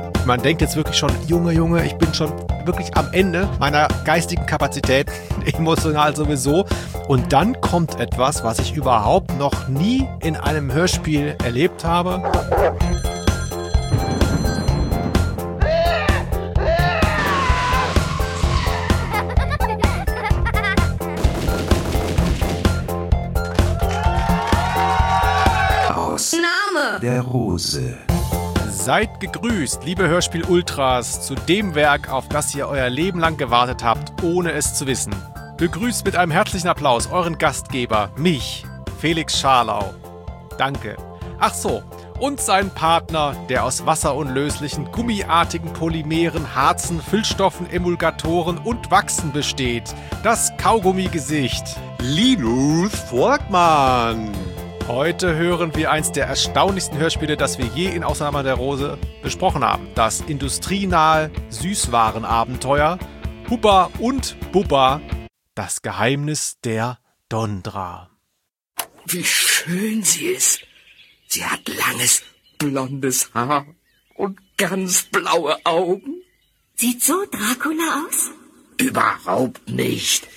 Man denkt jetzt wirklich schon, Junge, ich bin schon wirklich am Ende meiner geistigen Kapazität, emotional sowieso. Und dann kommt etwas, was ich überhaupt noch nie in einem Hörspiel erlebt habe. Aus Name der Rose. Seid gegrüßt, liebe Hörspiel-Ultras, zu dem Werk, auf das ihr euer Leben lang gewartet habt, ohne es zu wissen. Begrüßt mit einem herzlichen Applaus euren Gastgeber, mich, Felix Scharlau. Danke. Ach so, und seinen Partner, der aus wasserunlöslichen, gummiartigen Polymeren, Harzen, Füllstoffen, Emulgatoren und Wachsen besteht. Das Kaugummi-Gesicht. Linus Volkmann. Heute hören wir eins der erstaunlichsten Hörspiele, das wir je in Ausnahme der Rose besprochen haben. Das industrienahe Süßwarenabenteuer Hubba und Bubba, das Geheimnis der Dondra. Wie schön sie ist. Sie hat langes, blondes Haar und ganz blaue Augen. Sieht so Dracula aus? Überhaupt nicht.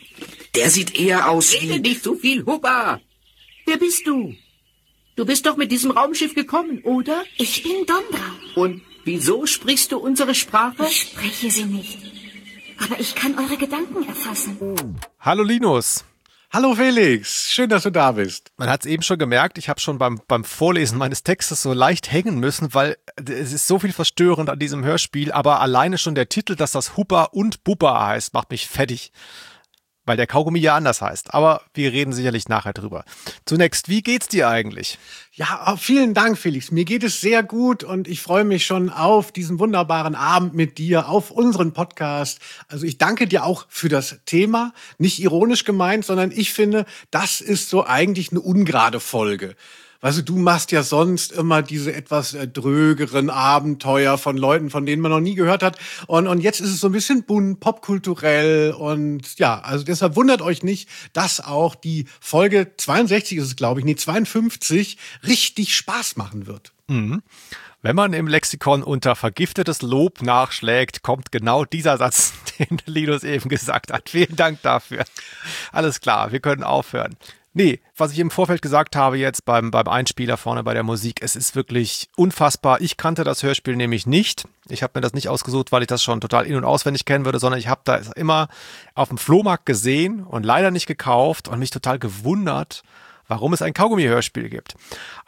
Der sieht eher aus wie... Rede nicht so viel, Hubba. Wer bist du? Du bist doch mit diesem Raumschiff gekommen, oder? Ich bin Dondra. Und wieso sprichst du unsere Sprache? Ich spreche sie nicht. Aber ich kann eure Gedanken erfassen. Hallo Linus. Hallo Felix, schön, dass du da bist. Man hat es eben schon gemerkt, ich habe schon beim Vorlesen meines Textes so leicht hängen müssen, weil es ist so viel verstörend an diesem Hörspiel, aber alleine schon der Titel, dass das Hubba und Bubba heißt, macht mich fertig. Weil der Kaugummi ja anders heißt. Aber wir reden sicherlich nachher drüber. Zunächst, wie geht's dir eigentlich? Ja, vielen Dank, Felix. Mir geht es sehr gut und ich freue mich schon auf diesen wunderbaren Abend mit dir, auf unseren Podcast. Also ich danke dir auch für das Thema. Nicht ironisch gemeint, sondern ich finde, das ist so eigentlich eine ungerade Folge. Also du machst ja sonst immer diese etwas drögeren Abenteuer von Leuten, von denen man noch nie gehört hat. Und jetzt ist es so ein bisschen bunt, popkulturell. Und ja, also deshalb wundert euch nicht, dass auch die Folge 62 ist es, glaube ich, 52, richtig Spaß machen wird. Mhm. Wenn man im Lexikon unter vergiftetes Lob nachschlägt, kommt genau dieser Satz, den Linus eben gesagt hat. Vielen Dank dafür. Alles klar, wir können aufhören. Nee, was ich im Vorfeld gesagt habe jetzt beim Einspieler vorne bei der Musik, es ist wirklich unfassbar. Ich kannte das Hörspiel nämlich nicht. Ich habe mir das nicht ausgesucht, weil ich das schon total in- und auswendig kennen würde, sondern ich habe da immer auf dem Flohmarkt gesehen und leider nicht gekauft und mich total gewundert, warum es ein Kaugummi-Hörspiel gibt.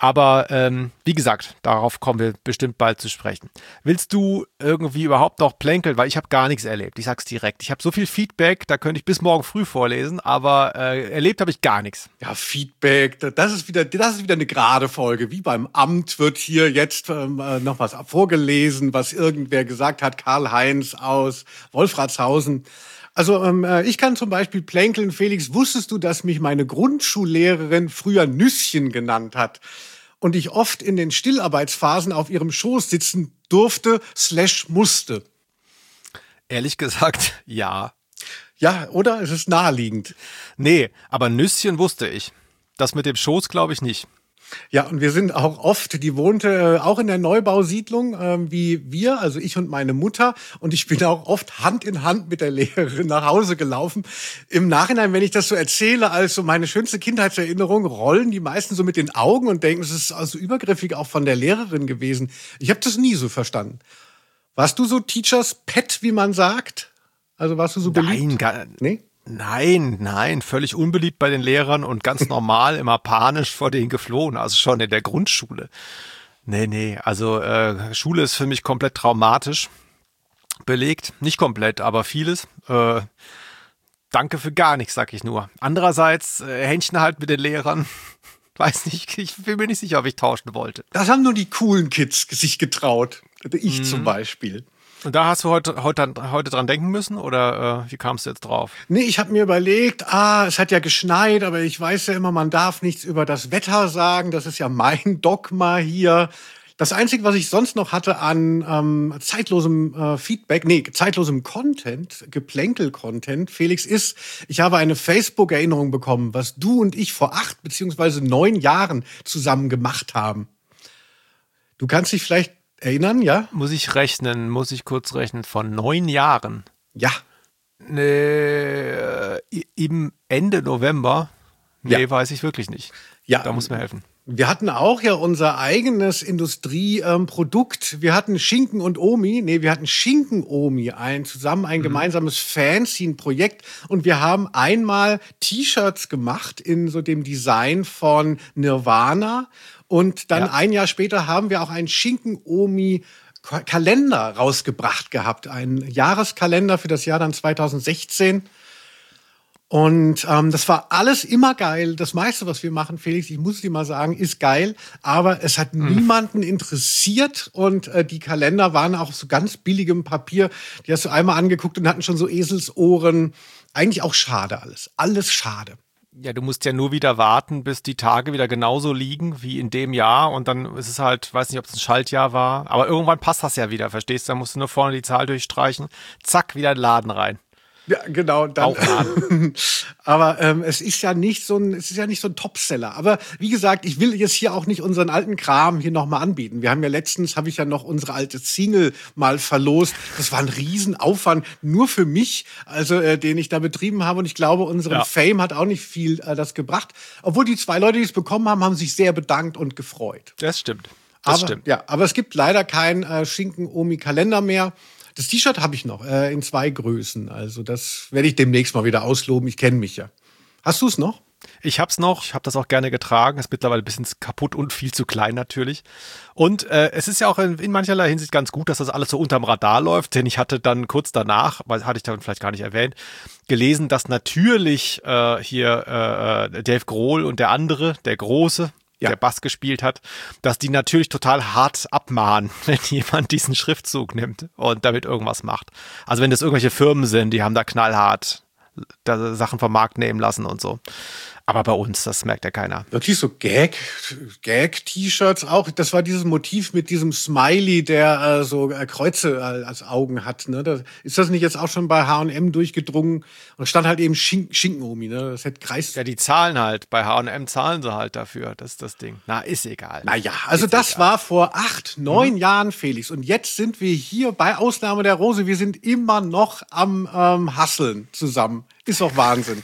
Aber wie gesagt, darauf kommen wir bestimmt bald zu sprechen. Willst du irgendwie überhaupt noch plänkeln? Weil ich habe gar nichts erlebt. Ich sag's direkt. Ich habe so viel Feedback, da könnte ich bis morgen früh vorlesen, aber erlebt habe ich gar nichts. Ja, Feedback, das ist wieder eine gerade Folge. Wie beim Amt wird hier jetzt noch was vorgelesen, was irgendwer gesagt hat. Karl-Heinz aus Wolfratshausen. Also ich kann zum Beispiel plänkeln. Felix, wusstest du, dass mich meine Grundschullehrerin früher Nüsschen genannt hat? Und ich oft in den Stillarbeitsphasen auf ihrem Schoß sitzen durfte/musste? Ehrlich gesagt, ja. Ja, oder? Es ist naheliegend. Nee, aber Nüsschen wusste ich. Das mit dem Schoß glaube ich nicht. Ja, und wir sind auch oft, die wohnte auch in der Neubausiedlung, wie wir, also ich und meine Mutter. Und ich bin auch oft Hand in Hand mit der Lehrerin nach Hause gelaufen. Im Nachhinein, wenn ich das so erzähle, als so meine schönste Kindheitserinnerung, rollen die meisten so mit den Augen und denken, es ist also übergriffig auch von der Lehrerin gewesen. Ich habe das nie so verstanden. Warst du so Teachers Pet, wie man sagt? Also warst du so beliebt? Nein, gar nicht. Nee? Nein, völlig unbeliebt bei den Lehrern und ganz normal, immer panisch vor denen geflohen, also schon in der Grundschule. Nee, also Schule ist für mich komplett traumatisch belegt, nicht komplett, aber vieles. Danke für gar nichts, sag ich nur. Andererseits Händchen halt mit den Lehrern, weiß nicht, ich bin mir nicht sicher, ob ich tauschen wollte. Das haben nur die coolen Kids sich getraut. Ich zum Beispiel. Und da hast du heute dran denken müssen oder wie kamst du jetzt drauf? Nee, ich habe mir überlegt, es hat ja geschneit, aber ich weiß ja immer, man darf nichts über das Wetter sagen. Das ist ja mein Dogma hier. Das Einzige, was ich sonst noch hatte an zeitlosem Feedback, zeitlosem Content, Geplänkel-Content, Felix, ist, ich habe eine Facebook-Erinnerung bekommen, was du und ich vor 8 beziehungsweise 9 Jahren zusammen gemacht haben. Du kannst dich vielleicht erinnern, ja? Muss ich kurz rechnen, von 9 Jahren. Ja. Im Ende November? Nee, Ja. weiß ich wirklich nicht. Ja. Da muss mir helfen. Wir hatten auch ja unser eigenes Industrieprodukt. Wir hatten Schinken und Omi. Nee, wir hatten Schinken-Omi, ein gemeinsames Fanzine-Projekt. Und wir haben einmal T-Shirts gemacht in so dem Design von Nirvana. Und dann ein Jahr später haben wir auch einen Schinken-Omi Kalender rausgebracht gehabt. Ein Jahreskalender für das Jahr dann 2016. Und das war alles immer geil. Das meiste, was wir machen, Felix, ich muss dir mal sagen, ist geil. Aber es hat niemanden interessiert. Und die Kalender waren auch so ganz billigem Papier. Die hast du einmal angeguckt und hatten schon so Eselsohren. Eigentlich auch schade alles. Alles schade. Ja, du musst ja nur wieder warten, bis die Tage wieder genauso liegen wie in dem Jahr. Und dann ist es halt, weiß nicht, ob es ein Schaltjahr war. Aber irgendwann passt das ja wieder, verstehst du? Dann musst du nur vorne die Zahl durchstreichen. Zack, wieder in den Laden rein. Ja, genau. Dann. Aufladen. Aber es ist ja nicht so ein Topseller. Aber wie gesagt, ich will jetzt hier auch nicht unseren alten Kram hier nochmal anbieten. Wir haben ja letztens, habe ich ja noch unsere alte Single mal verlost. Das war ein Riesenaufwand nur für mich, also den ich da betrieben habe. Und ich glaube, unseren Fame hat auch nicht viel das gebracht. Obwohl die 2 Leute, die es bekommen haben, haben sich sehr bedankt und gefreut. Das stimmt. Ja, aber es gibt leider keinen Schinken-Omi-Kalender mehr. Das T-Shirt habe ich noch in 2 Größen. Also das werde ich demnächst mal wieder ausloben. Ich kenne mich ja. Hast du es noch? Ich hab's noch. Ich habe das auch gerne getragen. Ist mittlerweile ein bisschen kaputt und viel zu klein natürlich. Und es ist ja auch in mancherlei Hinsicht ganz gut, dass das alles so unterm Radar läuft. Denn ich hatte dann kurz danach, hatte ich dann vielleicht gar nicht erwähnt, gelesen, dass natürlich Dave Grohl und der andere, der Große, der Bass gespielt hat, dass die natürlich total hart abmahnen, wenn jemand diesen Schriftzug nimmt und damit irgendwas macht. Also wenn das irgendwelche Firmen sind, die haben da knallhart da Sachen vom Markt nehmen lassen und so. Aber bei uns, das merkt ja keiner. Wirklich so Gag-T-Shirts auch. Das war dieses Motiv mit diesem Smiley, der so Kreuze als Augen hat. Ne? Ist das nicht jetzt auch schon bei H&M durchgedrungen? Und stand halt eben Schinken-Omi. Ne? Das hätte Kreis. Ja, die zahlen halt. Bei H&M zahlen sie halt dafür. Das ist das Ding. Na, ist egal. Naja, also das war vor 8, 9 Jahren, Felix. Und jetzt sind wir hier bei Ausnahme der Rose. Wir sind immer noch am Hustlen zusammen. Ist doch Wahnsinn.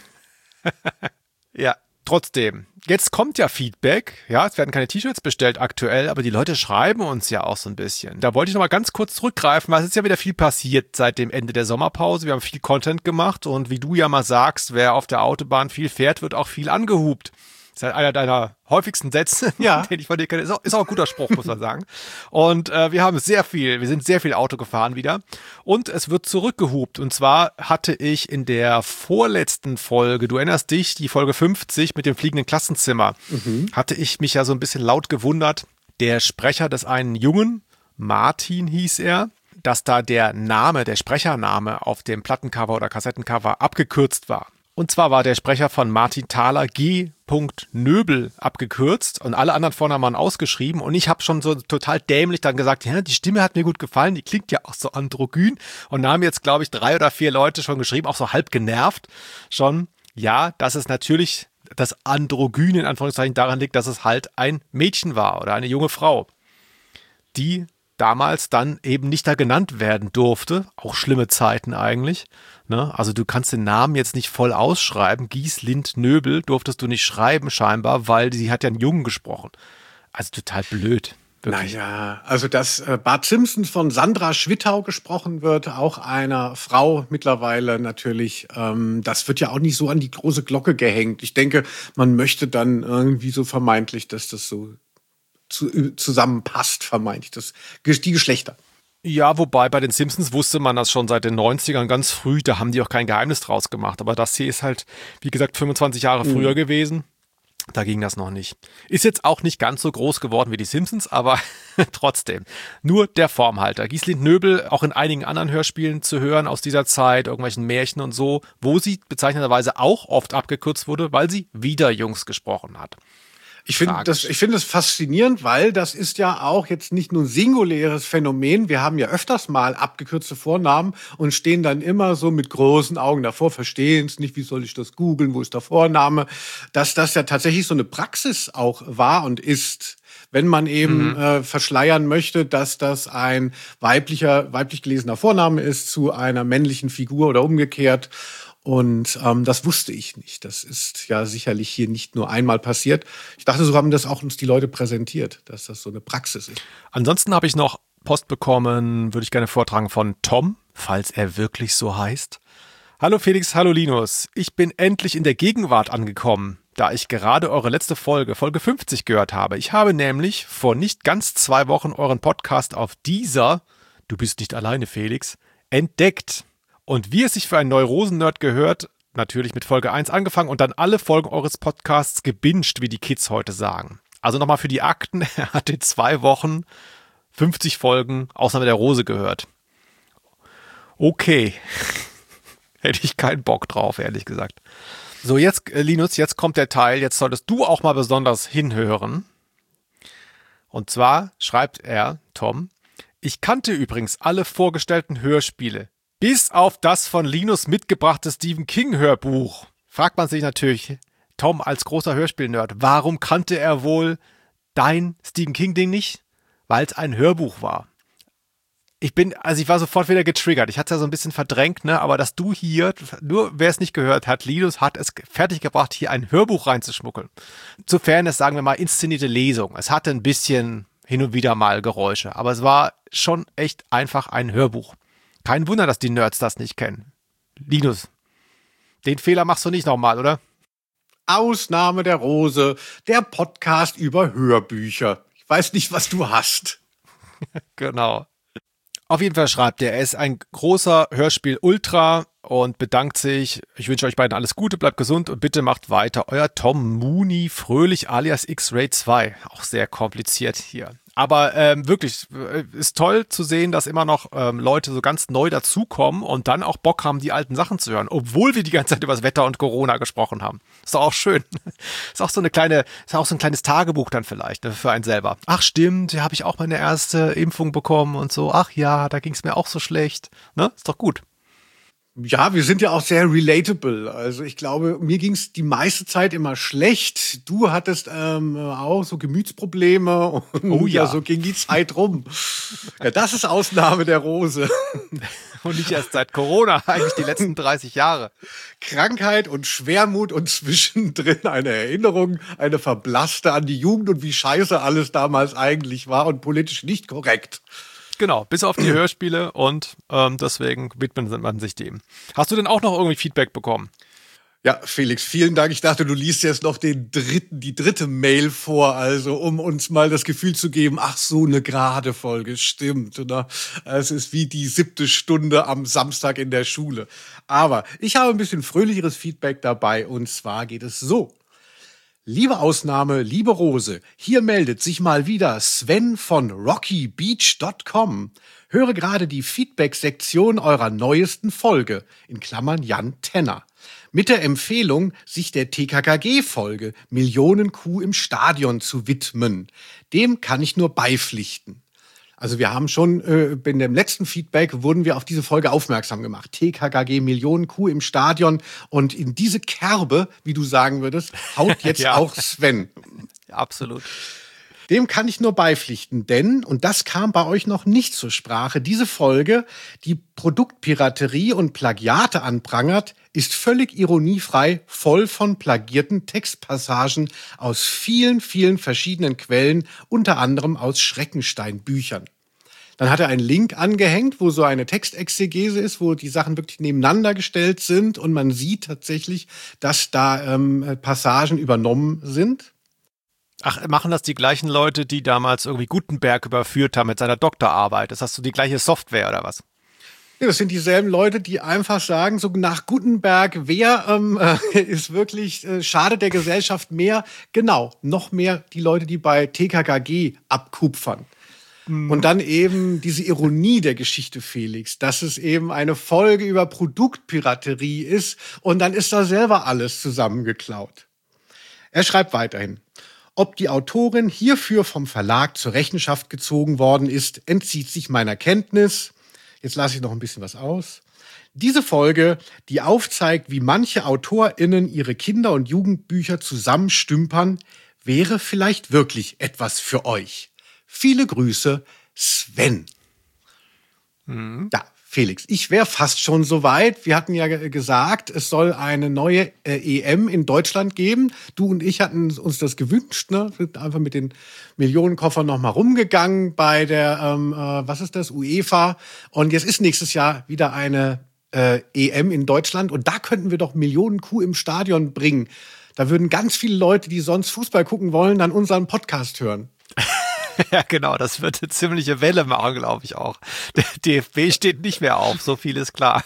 Ja, trotzdem. Jetzt kommt ja Feedback. Ja, es werden keine T-Shirts bestellt aktuell, aber die Leute schreiben uns ja auch so ein bisschen. Da wollte ich noch mal ganz kurz zurückgreifen, weil es ist ja wieder viel passiert seit dem Ende der Sommerpause. Wir haben viel Content gemacht und wie du ja mal sagst, wer auf der Autobahn viel fährt, wird auch viel angehupt. Das ist halt einer deiner häufigsten Sätze, den ich von dir kenne. Ist auch ein guter Spruch, muss man sagen. Und wir sind sehr viel Auto gefahren wieder. Und es wird zurückgehupt. Und zwar hatte ich in der vorletzten Folge, du erinnerst dich, die Folge 50 mit dem fliegenden Klassenzimmer, hatte ich mich ja so ein bisschen laut gewundert. Der Sprecher des einen Jungen, Martin hieß er, dass da der Sprechername auf dem Plattencover oder Kassettencover abgekürzt war. Und zwar war der Sprecher von Martin Thaler G. Nöbel abgekürzt und alle anderen Vornamen waren ausgeschrieben. Und ich habe schon so total dämlich dann gesagt, ja, die Stimme hat mir gut gefallen, die klingt ja auch so androgyn. Und da haben jetzt, glaube ich, 3 oder 4 Leute schon geschrieben, auch so halb genervt schon. Ja, dass es natürlich das Androgyn in Anführungszeichen daran liegt, dass es halt ein Mädchen war oder eine junge Frau, die damals dann eben nicht da genannt werden durfte. Auch schlimme Zeiten eigentlich. Ne? Also du kannst den Namen jetzt nicht voll ausschreiben. Gieslind Nöbel durftest du nicht schreiben scheinbar, weil sie hat ja einen Jungen gesprochen. Also total blöd. Wirklich. Naja, also dass Bart Simpson von Sandra Schwittau gesprochen wird, auch einer Frau mittlerweile natürlich, das wird ja auch nicht so an die große Glocke gehängt. Ich denke, man möchte dann irgendwie so vermeintlich, dass das so zusammenpasst, vermeintlich, die Geschlechter. Ja, wobei bei den Simpsons wusste man das schon seit den 90ern ganz früh, da haben die auch kein Geheimnis draus gemacht. Aber das hier ist halt, wie gesagt, 25 Jahre früher gewesen. Da ging das noch nicht. Ist jetzt auch nicht ganz so groß geworden wie die Simpsons, aber trotzdem. Nur der Formhalter. Gieslind Nöbel, auch in einigen anderen Hörspielen zu hören aus dieser Zeit, irgendwelchen Märchen und so, wo sie bezeichnenderweise auch oft abgekürzt wurde, weil sie wieder Jungs gesprochen hat. Ich finde das faszinierend, weil das ist ja auch jetzt nicht nur ein singuläres Phänomen. Wir haben ja öfters mal abgekürzte Vornamen und stehen dann immer so mit großen Augen davor, verstehen es nicht, wie soll ich das googeln, wo ist der Vorname? Dass das ja tatsächlich so eine Praxis auch war und ist. wenn man eben verschleiern möchte, dass das ein weiblich gelesener Vorname ist zu einer männlichen Figur oder umgekehrt. Und das wusste ich nicht. Das ist ja sicherlich hier nicht nur einmal passiert. Ich dachte, so haben das auch uns die Leute präsentiert, dass das so eine Praxis ist. Ansonsten habe ich noch Post bekommen, würde ich gerne vortragen, von Tom, falls er wirklich so heißt. Hallo Felix, hallo Linus. Ich bin endlich in der Gegenwart angekommen, da ich gerade eure letzte Folge 50 gehört habe. Ich habe nämlich vor nicht ganz 2 Wochen euren Podcast auf Deezer, du bist nicht alleine Felix, entdeckt. Und wie es sich für einen Neurosen-Nerd gehört, natürlich mit Folge 1 angefangen und dann alle Folgen eures Podcasts gebinged, wie die Kids heute sagen. Also nochmal für die Akten, er hat in 2 Wochen 50 Folgen Ausnahme der Rose gehört. Okay, hätte ich keinen Bock drauf, ehrlich gesagt. So, jetzt, Linus, jetzt kommt der Teil, jetzt solltest du auch mal besonders hinhören. Und zwar schreibt er, Tom, ich kannte übrigens alle vorgestellten Hörspiele. Bis auf das von Linus mitgebrachte Stephen King-Hörbuch. Fragt man sich natürlich, Tom als großer Hörspiel-Nerd, warum kannte er wohl dein Stephen King-Ding nicht? Weil es ein Hörbuch war. Ich war sofort wieder getriggert. Ich hatte es ja so ein bisschen verdrängt, ne? Aber dass du hier, nur wer es nicht gehört hat, Linus hat es fertiggebracht, hier ein Hörbuch reinzuschmuggeln. Zu Fairness, sagen wir mal, inszenierte Lesung. Es hatte ein bisschen hin und wieder mal Geräusche, aber es war schon echt einfach ein Hörbuch. Kein Wunder, dass die Nerds das nicht kennen. Linus, den Fehler machst du nicht nochmal, oder? Ausnahme der Rose, der Podcast über Hörbücher. Ich weiß nicht, was du hast. Genau. Auf jeden Fall schreibt er ist ein großer Hörspiel-Ultra und bedankt sich. Ich wünsche euch beiden alles Gute, bleibt gesund und bitte macht weiter. Euer Tom Mooney Fröhlich alias X-Ray 2. Auch sehr kompliziert hier. Aber wirklich, ist toll zu sehen, dass immer noch Leute so ganz neu dazukommen und dann auch Bock haben, die alten Sachen zu hören, obwohl wir die ganze Zeit über das Wetter und Corona gesprochen haben. Ist doch auch schön. Ist auch so ein kleines Tagebuch dann vielleicht, ne, für einen selber. Ach stimmt, da habe ich auch meine erste Impfung bekommen und so. Ach ja, da ging es mir auch so schlecht. Ne? Ist doch gut. Ja, wir sind ja auch sehr relatable. Also ich glaube, mir ging es die meiste Zeit immer schlecht. Du hattest auch so Gemütsprobleme und oh ja, so ging die Zeit rum. Ja, das ist Ausnahme der Rose. Und nicht erst seit Corona, eigentlich die letzten 30 Jahre. Krankheit und Schwermut und zwischendrin eine Erinnerung, eine verblasste an die Jugend und wie scheiße alles damals eigentlich war und politisch nicht korrekt. Genau, bis auf die Hörspiele und deswegen widmet man sich dem. Hast du denn auch noch irgendwie Feedback bekommen? Ja, Felix, vielen Dank. Ich dachte, du liest jetzt noch die dritte Mail vor, also um uns mal das Gefühl zu geben, ach so, eine gerade Folge, stimmt. Oder? Es ist wie die 7. Stunde am Samstag in der Schule. Aber ich habe ein bisschen fröhlicheres Feedback dabei und zwar geht es so. Liebe Ausnahme, liebe Rose, hier meldet sich mal wieder Sven von rockybeach.com. Höre gerade die Feedback-Sektion eurer neuesten Folge, in Klammern Jan Tenner, mit der Empfehlung, sich der TKKG-Folge Millionenkuh im Stadion zu widmen. Dem kann ich nur beipflichten. Also wir haben schon, in dem letzten Feedback wurden wir auf diese Folge aufmerksam gemacht. TKKG Millionenkuh im Stadion. Und in diese Kerbe, wie du sagen würdest, haut jetzt ja auch Sven. Ja, absolut. Dem kann ich nur beipflichten, denn, und das kam bei euch noch nicht zur Sprache, diese Folge, die Produktpiraterie und Plagiate anprangert, ist völlig ironiefrei, voll von plagierten Textpassagen aus vielen, vielen verschiedenen Quellen, unter anderem aus Schreckenstein-Büchern. Dann hat er einen Link angehängt, wo so eine Textexegese ist, wo die Sachen wirklich nebeneinander gestellt sind und man sieht tatsächlich, dass da Passagen übernommen sind. Ach, machen das die gleichen Leute, die damals irgendwie Gutenberg überführt haben mit seiner Doktorarbeit? Ist das so die gleiche Software oder was? Ja, das sind dieselben Leute, die einfach sagen, so nach Gutenberg, wer ist wirklich, schadet der Gesellschaft mehr? Genau, noch mehr die Leute, die bei TKKG abkupfern. Und dann eben diese Ironie der Geschichte, Felix, dass es eben eine Folge über Produktpiraterie ist und dann ist da selber alles zusammengeklaut. Er schreibt weiterhin. Ob die Autorin hierfür vom Verlag zur Rechenschaft gezogen worden ist, entzieht sich meiner Kenntnis. Jetzt lasse ich noch ein bisschen was aus. Diese Folge, die aufzeigt, wie manche AutorInnen ihre Kinder- und Jugendbücher zusammenstümpern, wäre vielleicht wirklich etwas für euch. Viele Grüße, Sven. Ja, Felix, ich wäre fast schon soweit. Wir hatten ja gesagt, es soll eine neue EM in Deutschland geben. Du und ich hatten uns das gewünscht, ne? Sind einfach mit den Millionenkoffern noch mal rumgegangen bei der, was ist das, UEFA. Und jetzt ist nächstes Jahr wieder eine EM in Deutschland. Und da könnten wir doch Millionen Kuh im Stadion bringen. Da würden ganz viele Leute, die sonst Fußball gucken wollen, dann unseren Podcast hören. Ja, genau, das wird eine ziemliche Welle machen, glaube ich auch. Der DFB steht nicht mehr auf, so viel ist klar.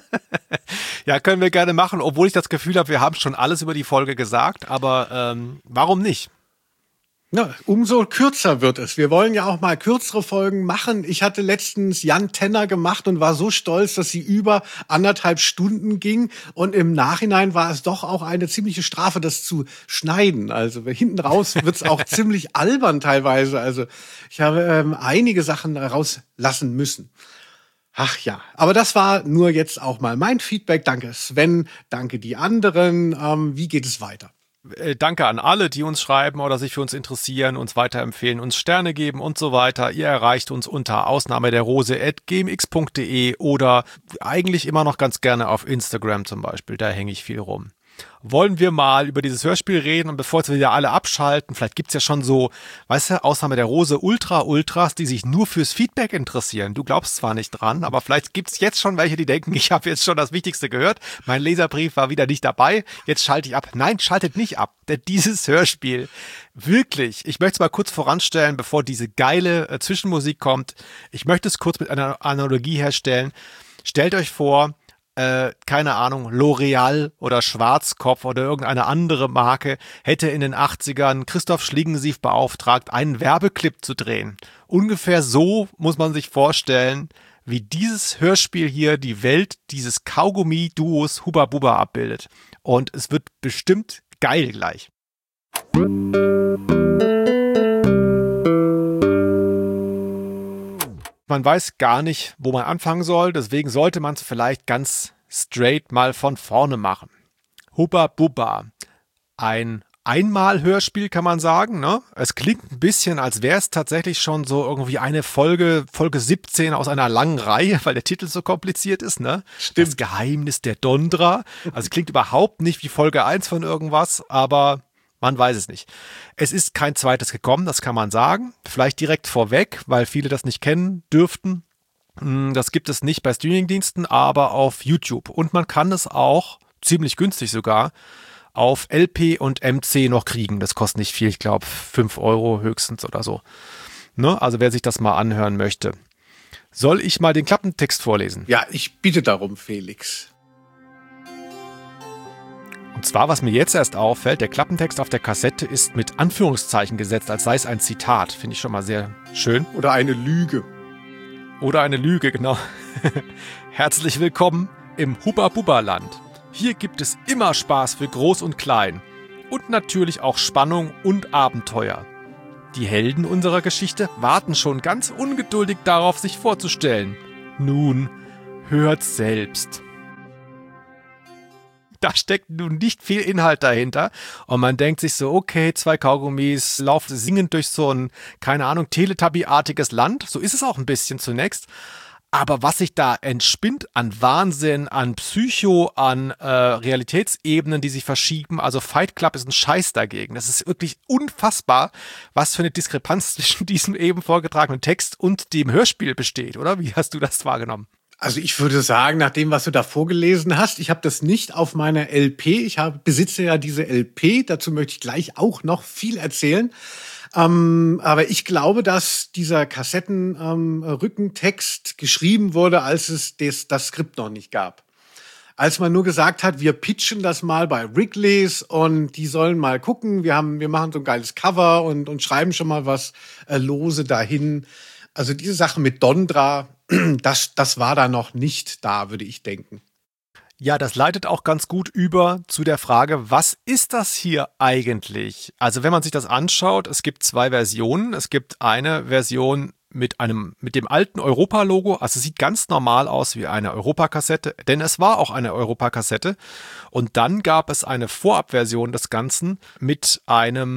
Ja, können wir gerne machen, obwohl ich das Gefühl habe, wir haben schon alles über die Folge gesagt, aber warum nicht? Ja, umso kürzer wird es. Wir wollen ja auch mal kürzere Folgen machen. Ich hatte letztens Jan Tenner gemacht und war so stolz, dass sie über 1,5 Stunden ging. Und im Nachhinein war es doch auch eine ziemliche Strafe, das zu schneiden. Also hinten raus wird's auch ziemlich albern teilweise. Also ich habe einige Sachen rauslassen müssen. Ach ja, aber das war nur jetzt auch mal mein Feedback. Danke Sven, danke die anderen. Wie geht es weiter? Danke an alle, die uns schreiben oder sich für uns interessieren, uns weiterempfehlen, uns Sterne geben und so weiter. Ihr erreicht uns unter ausnahmederose@gmx.de oder eigentlich immer noch ganz gerne auf Instagram zum Beispiel. Da hänge ich viel rum. Wollen wir mal über dieses Hörspiel reden und bevor jetzt wieder alle abschalten, vielleicht gibt's ja schon so, weißt du, Ausnahme der Rose Ultras, die sich nur fürs Feedback interessieren. Du glaubst zwar nicht dran, aber vielleicht gibt's jetzt schon welche, die denken, ich habe jetzt schon das Wichtigste gehört, mein Leserbrief war wieder nicht dabei, jetzt schalte ich ab. Nein, schaltet nicht ab, denn dieses Hörspiel, wirklich, ich möchte es mal kurz voranstellen, bevor diese geile Zwischenmusik kommt, ich möchte es kurz mit einer Analogie herstellen. Stellt euch vor, keine Ahnung, L'Oreal oder Schwarzkopf oder irgendeine andere Marke hätte in den 80ern Christoph Schlingensief beauftragt, einen Werbeclip zu drehen. Ungefähr so muss man sich vorstellen, wie dieses Hörspiel hier die Welt dieses Kaugummi-Duos Hubba Bubba abbildet. Und es wird bestimmt geil gleich. Man weiß gar nicht, wo man anfangen soll, deswegen sollte man es vielleicht ganz straight mal von vorne machen. Hubba Bubba. Ein Einmal-Hörspiel kann man sagen, ne? Es klingt ein bisschen, als wäre es tatsächlich schon so irgendwie eine Folge 17 aus einer langen Reihe, weil der Titel so kompliziert ist, ne? Stimmt. Das Geheimnis der Dondra. Also es klingt überhaupt nicht wie Folge 1 von irgendwas, aber man weiß es nicht. Es ist kein zweites gekommen, das kann man sagen. Vielleicht direkt vorweg, weil viele das nicht kennen dürften. Das gibt es nicht bei Streamingdiensten, aber auf YouTube. Und man kann es auch, ziemlich günstig sogar, auf LP und MC noch kriegen. Das kostet nicht viel, ich glaube 5 € höchstens oder so. Ne? Also wer sich das mal anhören möchte. Soll ich mal den Klappentext vorlesen? Ja, ich bitte darum, Felix. Und zwar, was mir jetzt erst auffällt, der Klappentext auf der Kassette ist mit Anführungszeichen gesetzt, als sei es ein Zitat. Finde ich schon mal sehr schön. Oder eine Lüge. Oder eine Lüge, genau. Herzlich willkommen im Hubba Bubba Land. Hier gibt es immer Spaß für Groß und Klein. Und natürlich auch Spannung und Abenteuer. Die Helden unserer Geschichte warten schon ganz ungeduldig darauf, sich vorzustellen. Nun, hört selbst. Da steckt nun nicht viel Inhalt dahinter und man denkt sich so, okay, 2 Kaugummis laufen singend durch so ein, keine Ahnung, Teletubby-artiges Land. So ist es auch ein bisschen zunächst. Aber was sich da entspinnt an Wahnsinn, an Psycho, an Realitätsebenen, die sich verschieben, also Fight Club ist ein Scheiß dagegen. Das ist wirklich unfassbar, was für eine Diskrepanz zwischen diesem eben vorgetragenen Text und dem Hörspiel besteht, oder? Wie hast du das wahrgenommen? Also ich würde sagen, nach dem, was du da vorgelesen hast, ich habe das nicht auf meiner LP. Ich besitze ja diese LP. Dazu möchte ich gleich auch noch viel erzählen. Aber ich glaube, dass dieser Kassettenrückentext geschrieben wurde, als es das Skript noch nicht gab. Als man nur gesagt hat, wir pitchen das mal bei Wrigley's und die sollen mal gucken. Wir machen so ein geiles Cover und schreiben schon mal was lose dahin. Also diese Sache mit Dondra, das war da noch nicht da, würde ich denken. Ja, das leitet auch ganz gut über zu der Frage, was ist das hier eigentlich? Also wenn man sich das anschaut, es gibt 2 Versionen. Es gibt eine Version mit dem alten Europa-Logo. Also es sieht ganz normal aus wie eine Europakassette, denn es war auch eine Europakassette. Und dann gab es eine Vorabversion des Ganzen mit einem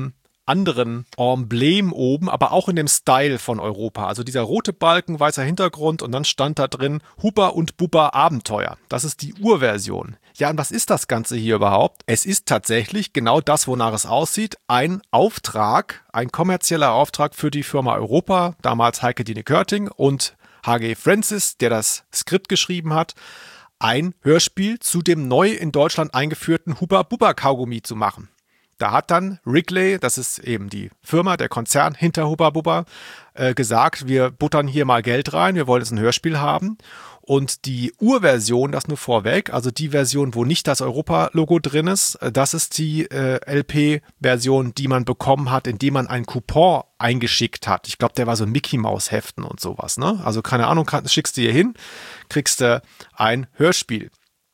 anderen Emblem oben, aber auch in dem Style von Europa. Also dieser rote Balken, weißer Hintergrund und dann stand da drin Hubba und Bubba Abenteuer. Das ist die Urversion. Ja, und was ist das Ganze hier überhaupt? Es ist tatsächlich genau das, wonach es aussieht. Ein Auftrag, ein kommerzieller Auftrag für die Firma Europa, damals Heike-Dine Körting und H.G. Francis, der das Skript geschrieben hat, ein Hörspiel zu dem neu in Deutschland eingeführten Hubba-Bubba-Kaugummi zu machen. Da hat dann Wrigley, das ist eben die Firma, der Konzern hinter Hubba Bubba, gesagt, wir buttern hier mal Geld rein, wir wollen jetzt ein Hörspiel haben. Und die Urversion, das nur vorweg, also die Version, wo nicht das Europa-Logo drin ist, das ist die LP-Version, die man bekommen hat, indem man einen Coupon eingeschickt hat. Ich glaube, der war so Mickey-Maus-Heften und sowas, ne? Also keine Ahnung, schickst du hier hin, kriegst du ein Hörspiel.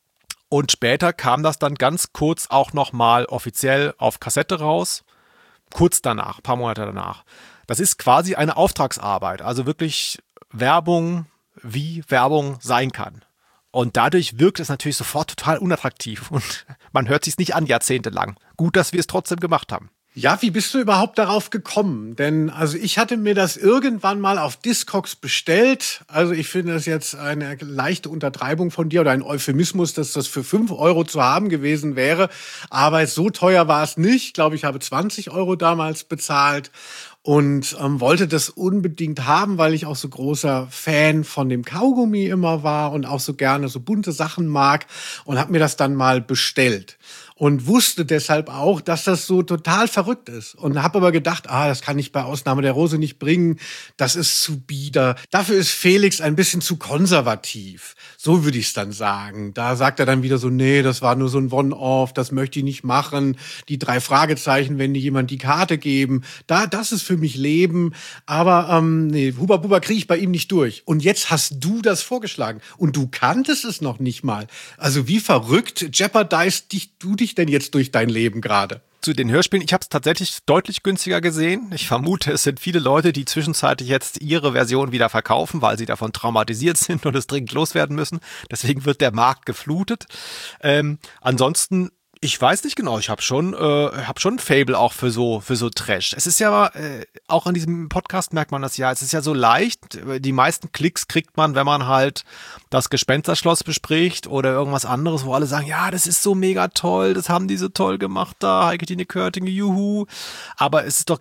Und später kam das dann ganz kurz auch nochmal offiziell auf Kassette raus. Kurz danach, ein paar Monate danach. Das ist quasi eine Auftragsarbeit, also wirklich Werbung, wie Werbung sein kann. Und dadurch wirkt es natürlich sofort total unattraktiv und man hört sich's nicht an jahrzehntelang. Gut, dass wir es trotzdem gemacht haben. Ja, wie bist du überhaupt darauf gekommen? Denn also ich hatte mir das irgendwann mal auf Discogs bestellt. Also ich finde das jetzt eine leichte Untertreibung von dir oder ein Euphemismus, dass das für 5 Euro zu haben gewesen wäre. Aber so teuer war es nicht. Ich glaube, ich habe 20 Euro damals bezahlt. Und wollte das unbedingt haben, weil ich auch so großer Fan von dem Kaugummi immer war und auch so gerne so bunte Sachen mag und habe mir das dann mal bestellt. Und wusste deshalb auch, dass das so total verrückt ist. Und habe aber gedacht, das kann ich bei Ausnahme der Rose nicht bringen. Das ist zu bieder. Dafür ist Felix ein bisschen zu konservativ. So würde ich es dann sagen. Da sagt er dann wieder so, nee, das war nur so ein One-Off, das möchte ich nicht machen. Die 3 Fragezeichen, wenn die jemand die Karte geben. Das ist für mich Leben. Aber nee, Hubba Bubba kriege ich bei ihm nicht durch. Und jetzt hast du das vorgeschlagen. Und du kanntest es noch nicht mal. Also wie verrückt jeopardized du dich denn jetzt durch dein Leben gerade? Zu den Hörspielen, ich habe es tatsächlich deutlich günstiger gesehen. Ich vermute, es sind viele Leute, die zwischenzeitlich jetzt ihre Version wieder verkaufen, weil sie davon traumatisiert sind und es dringend loswerden müssen. Deswegen wird der Markt geflutet. Ansonsten, ich weiß nicht genau, ich habe schon ein Faible auch für so Trash. Es ist ja, auch in diesem Podcast merkt man das ja, es ist ja so leicht, die meisten Klicks kriegt man, wenn man halt das Gespensterschloss bespricht oder irgendwas anderes, wo alle sagen, ja, das ist so mega toll, das haben die so toll gemacht da, Heike-Dine Körting, juhu. Aber es sind doch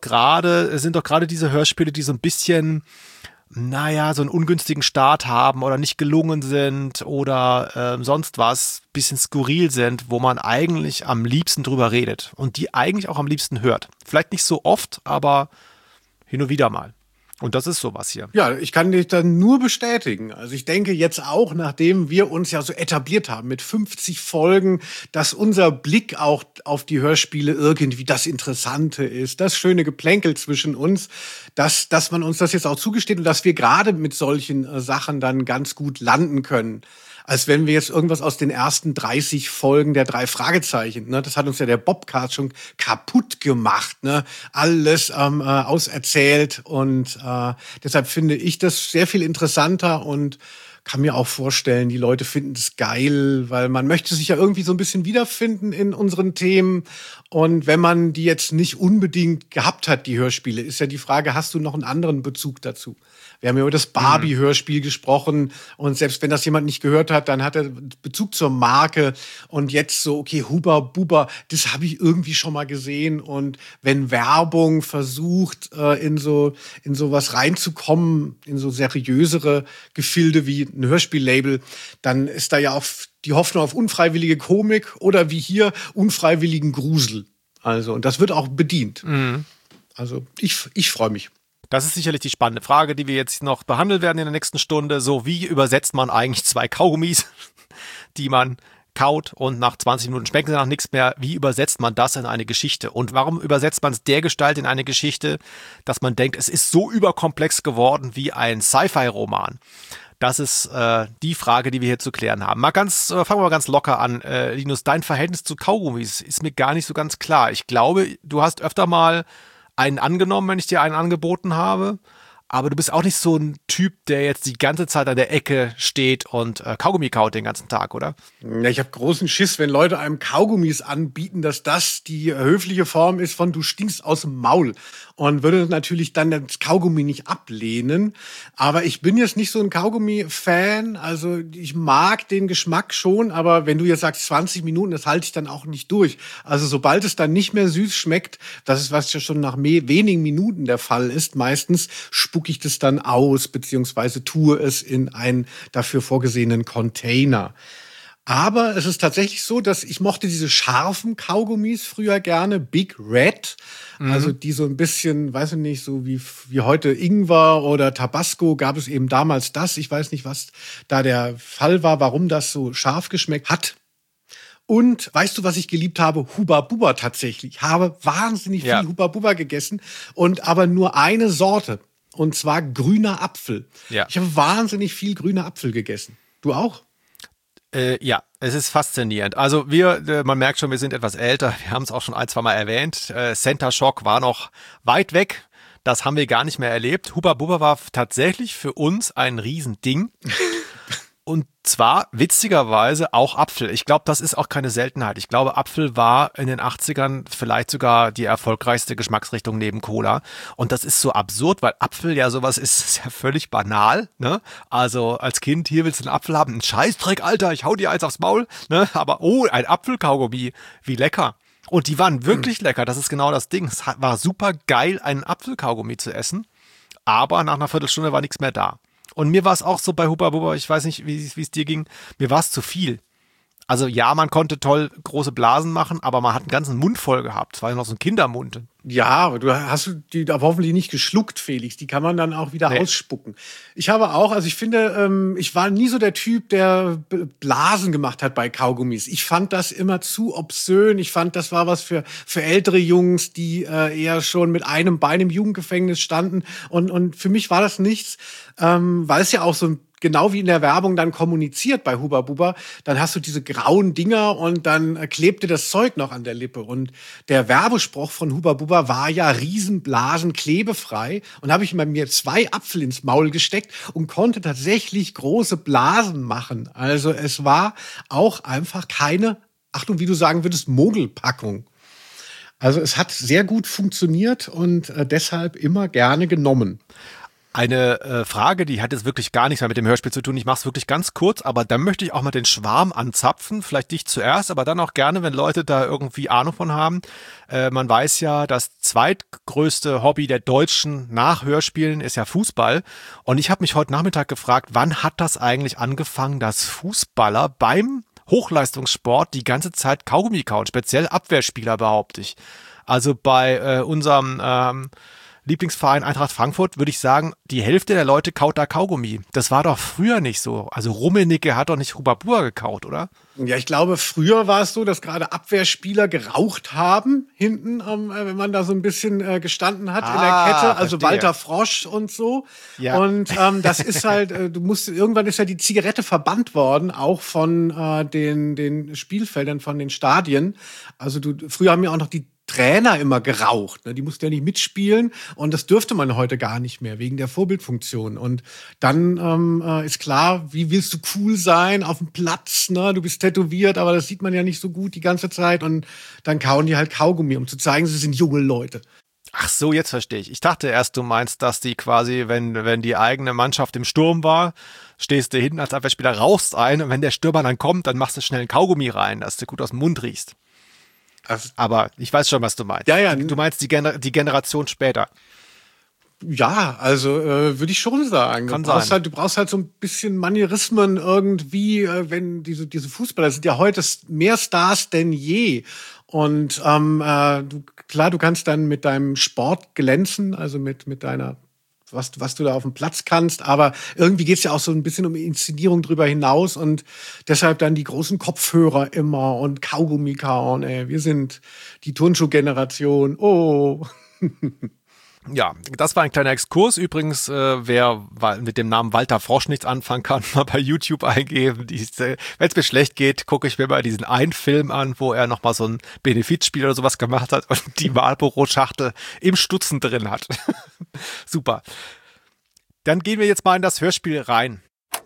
gerade diese Hörspiele, die so ein bisschen, so einen ungünstigen Start haben oder nicht gelungen sind oder sonst was, bisschen skurril sind, wo man eigentlich am liebsten drüber redet und die eigentlich auch am liebsten hört. Vielleicht nicht so oft, aber hin und wieder mal. Und das ist sowas hier. Ja, ich kann dich dann nur bestätigen. Also ich denke jetzt auch, nachdem wir uns ja so etabliert haben mit 50 Folgen, dass unser Blick auch auf die Hörspiele irgendwie das Interessante ist, das schöne Geplänkel zwischen uns, dass man uns das jetzt auch zugesteht und dass wir gerade mit solchen Sachen dann ganz gut landen können. Als wenn wir jetzt irgendwas aus den ersten 30 Folgen der 3 Fragezeichen, ne, das hat uns ja der Bobcast schon kaputt gemacht, ne, alles auserzählt und deshalb finde ich das sehr viel interessanter und kann mir auch vorstellen, die Leute finden es geil, weil man möchte sich ja irgendwie so ein bisschen wiederfinden in unseren Themen. Und wenn man die jetzt nicht unbedingt gehabt hat, die Hörspiele, ist ja die Frage, hast du noch einen anderen Bezug dazu? Wir haben ja über das Barbie-Hörspiel gesprochen und selbst wenn das jemand nicht gehört hat, dann hat er Bezug zur Marke und jetzt so, okay, Hubba Bubba, das habe ich irgendwie schon mal gesehen und wenn Werbung versucht, in sowas reinzukommen, in so seriösere Gefilde wie ein Hörspiellabel, dann ist da ja auch die Hoffnung auf unfreiwillige Komik oder wie hier unfreiwilligen Grusel. Also, und das wird auch bedient. Mhm. Also, ich freue mich. Das ist sicherlich die spannende Frage, die wir jetzt noch behandeln werden in der nächsten Stunde. So, wie übersetzt man eigentlich 2 Kaugummis, die man kaut und nach 20 Minuten schmecken sie nach nichts mehr? Wie übersetzt man das in eine Geschichte? Und warum übersetzt man es dergestalt in eine Geschichte, dass man denkt, es ist so überkomplex geworden wie ein Sci-Fi-Roman? Das ist die Frage, die wir hier zu klären haben. Fangen wir mal ganz locker an. Linus, dein Verhältnis zu Kaugummis ist mir gar nicht so ganz klar. Ich glaube, du hast öfter mal einen angenommen, wenn ich dir einen angeboten habe. aber du bist auch nicht so ein Typ, der jetzt die ganze Zeit an der Ecke steht und Kaugummi kaut den ganzen Tag, oder? Ja, ich habe großen Schiss, wenn Leute einem Kaugummis anbieten, dass das die höfliche Form ist von du stinkst aus dem Maul. Und würde natürlich dann das Kaugummi nicht ablehnen. Aber ich bin jetzt nicht so ein Kaugummi-Fan. Also ich mag den Geschmack schon, aber wenn du jetzt sagst 20 Minuten, das halte ich dann auch nicht durch. Also sobald es dann nicht mehr süß schmeckt, das ist, was ja schon nach wenigen Minuten der Fall ist, meistens spucke ich das dann aus, beziehungsweise tue es in einen dafür vorgesehenen Container. Aber es ist tatsächlich so, dass ich mochte diese scharfen Kaugummis früher gerne, Big Red, also die so ein bisschen, weiß ich nicht, so wie heute Ingwer oder Tabasco, gab es eben damals das. Ich weiß nicht, was da der Fall war, warum das so scharf geschmeckt hat. Und weißt du, was ich geliebt habe? Hubba Bubba tatsächlich. Ich habe wahnsinnig viel Hubba Bubba gegessen und aber nur eine Sorte. Und zwar grüner Apfel. Ja. Ich habe wahnsinnig viel grüner Apfel gegessen. Du auch? Ja, es ist faszinierend. Also man merkt schon, wir sind etwas älter. Wir haben es auch schon ein, zwei Mal erwähnt. Center Shock war noch weit weg. Das haben wir gar nicht mehr erlebt. Hubba Bubba war tatsächlich für uns ein Riesending. Und zwar witzigerweise auch Apfel. Ich glaube, das ist auch keine Seltenheit. Ich glaube, Apfel war in den 80ern vielleicht sogar die erfolgreichste Geschmacksrichtung neben Cola. Und das ist so absurd, weil Apfel ja sowas ist ja völlig banal. Ne? Also als Kind, hier willst du einen Apfel haben. Ein Scheißdreck, Alter, ich hau dir eins aufs Maul. Ne? Aber ein Apfelkaugummi, wie lecker. Und die waren wirklich lecker. Das ist genau das Ding. Es war super geil, einen Apfelkaugummi zu essen. Aber nach einer Viertelstunde war nichts mehr da. Und mir war es auch so bei Hubba Bubba, ich weiß nicht, wie es dir ging, mir war es zu viel. Also ja, man konnte toll große Blasen machen, aber man hat einen ganzen Mund voll gehabt. Es war ja noch so ein Kindermund. Ja, aber du hast die aber hoffentlich nicht geschluckt, Felix. Die kann man dann auch wieder ausspucken. Ich habe auch, also ich finde, ich war nie so der Typ, der Blasen gemacht hat bei Kaugummis. Ich fand das immer zu obszön. Ich fand, das war was für ältere Jungs, die eher schon mit einem Bein im Jugendgefängnis standen. Und für mich war das nichts, weil es ja auch so genau wie in der Werbung dann kommuniziert bei Hubba Bubba, dann hast du diese grauen Dinger und dann klebte das Zeug noch an der Lippe. Und der Werbespruch von Hubba Bubba war ja Riesenblasen klebefrei. Und habe ich mir 2 Apfel ins Maul gesteckt und konnte tatsächlich große Blasen machen. Also es war auch einfach keine, Achtung, wie du sagen würdest, Mogelpackung. Also es hat sehr gut funktioniert und deshalb immer gerne genommen. Eine Frage, die hat jetzt wirklich gar nichts mehr mit dem Hörspiel zu tun. Ich mache es wirklich ganz kurz, aber dann möchte ich auch mal den Schwarm anzapfen. Vielleicht dich zuerst, aber dann auch gerne, wenn Leute da irgendwie Ahnung von haben. Man weiß ja, das zweitgrößte Hobby der Deutschen nach Hörspielen ist ja Fußball. Und ich habe mich heute Nachmittag gefragt, wann hat das eigentlich angefangen, dass Fußballer beim Hochleistungssport die ganze Zeit Kaugummi kauen, speziell Abwehrspieler, behaupte ich. Also bei unserem Lieblingsverein Eintracht Frankfurt, würde ich sagen, die Hälfte der Leute kaut da Kaugummi. Das war doch früher nicht so. Also Rummenigge hat doch nicht Hubba Bubba gekaut, oder? Ja, ich glaube, früher war es so, dass gerade Abwehrspieler geraucht haben, hinten, wenn man da so ein bisschen gestanden hat in der Kette. Also verstehe. Walter Frosch und so. Ja. Und das ist halt, irgendwann ist ja die Zigarette verbannt worden, auch von den Spielfeldern, von den Stadien. Also früher haben ja auch noch die Trainer immer geraucht, ne? Die mussten ja nicht mitspielen und das dürfte man heute gar nicht mehr wegen der Vorbildfunktion. Und dann ist klar, wie willst du cool sein auf dem Platz, ne? Du bist tätowiert, aber das sieht man ja nicht so gut die ganze Zeit und dann kauen die halt Kaugummi, um zu zeigen, sie sind junge Leute. Ach so, jetzt verstehe ich. Ich dachte erst, du meinst, dass die quasi, wenn die eigene Mannschaft im Sturm war, stehst du hinten als Abwehrspieler, rauchst ein und wenn der Stürmer dann kommt, dann machst du schnell einen Kaugummi rein, dass du gut aus dem Mund riechst. Aber ich weiß schon, was du meinst. Ja. Du meinst die Generation später. Ja, also würde ich schon sagen. Du brauchst halt so ein bisschen Manierismen irgendwie, wenn diese Fußballer sind ja heute mehr Stars denn je. Und du kannst dann mit deinem Sport glänzen, also mit deiner was du da auf dem Platz kannst, aber irgendwie geht's ja auch so ein bisschen um Inszenierung drüber hinaus und deshalb dann die großen Kopfhörer immer und Kaugummi kauen, wir sind die Turnschuh-Generation, oh. Ja, das war ein kleiner Exkurs. Übrigens, wer mit dem Namen Walter Frosch nichts anfangen kann, mal bei YouTube eingeben. Wenn es mir schlecht geht, gucke ich mir mal diesen einen Film an, wo er nochmal so ein Benefizspiel oder sowas gemacht hat und die Marlboro-Schachtel im Stutzen drin hat. Super. Dann gehen wir jetzt mal in das Hörspiel rein.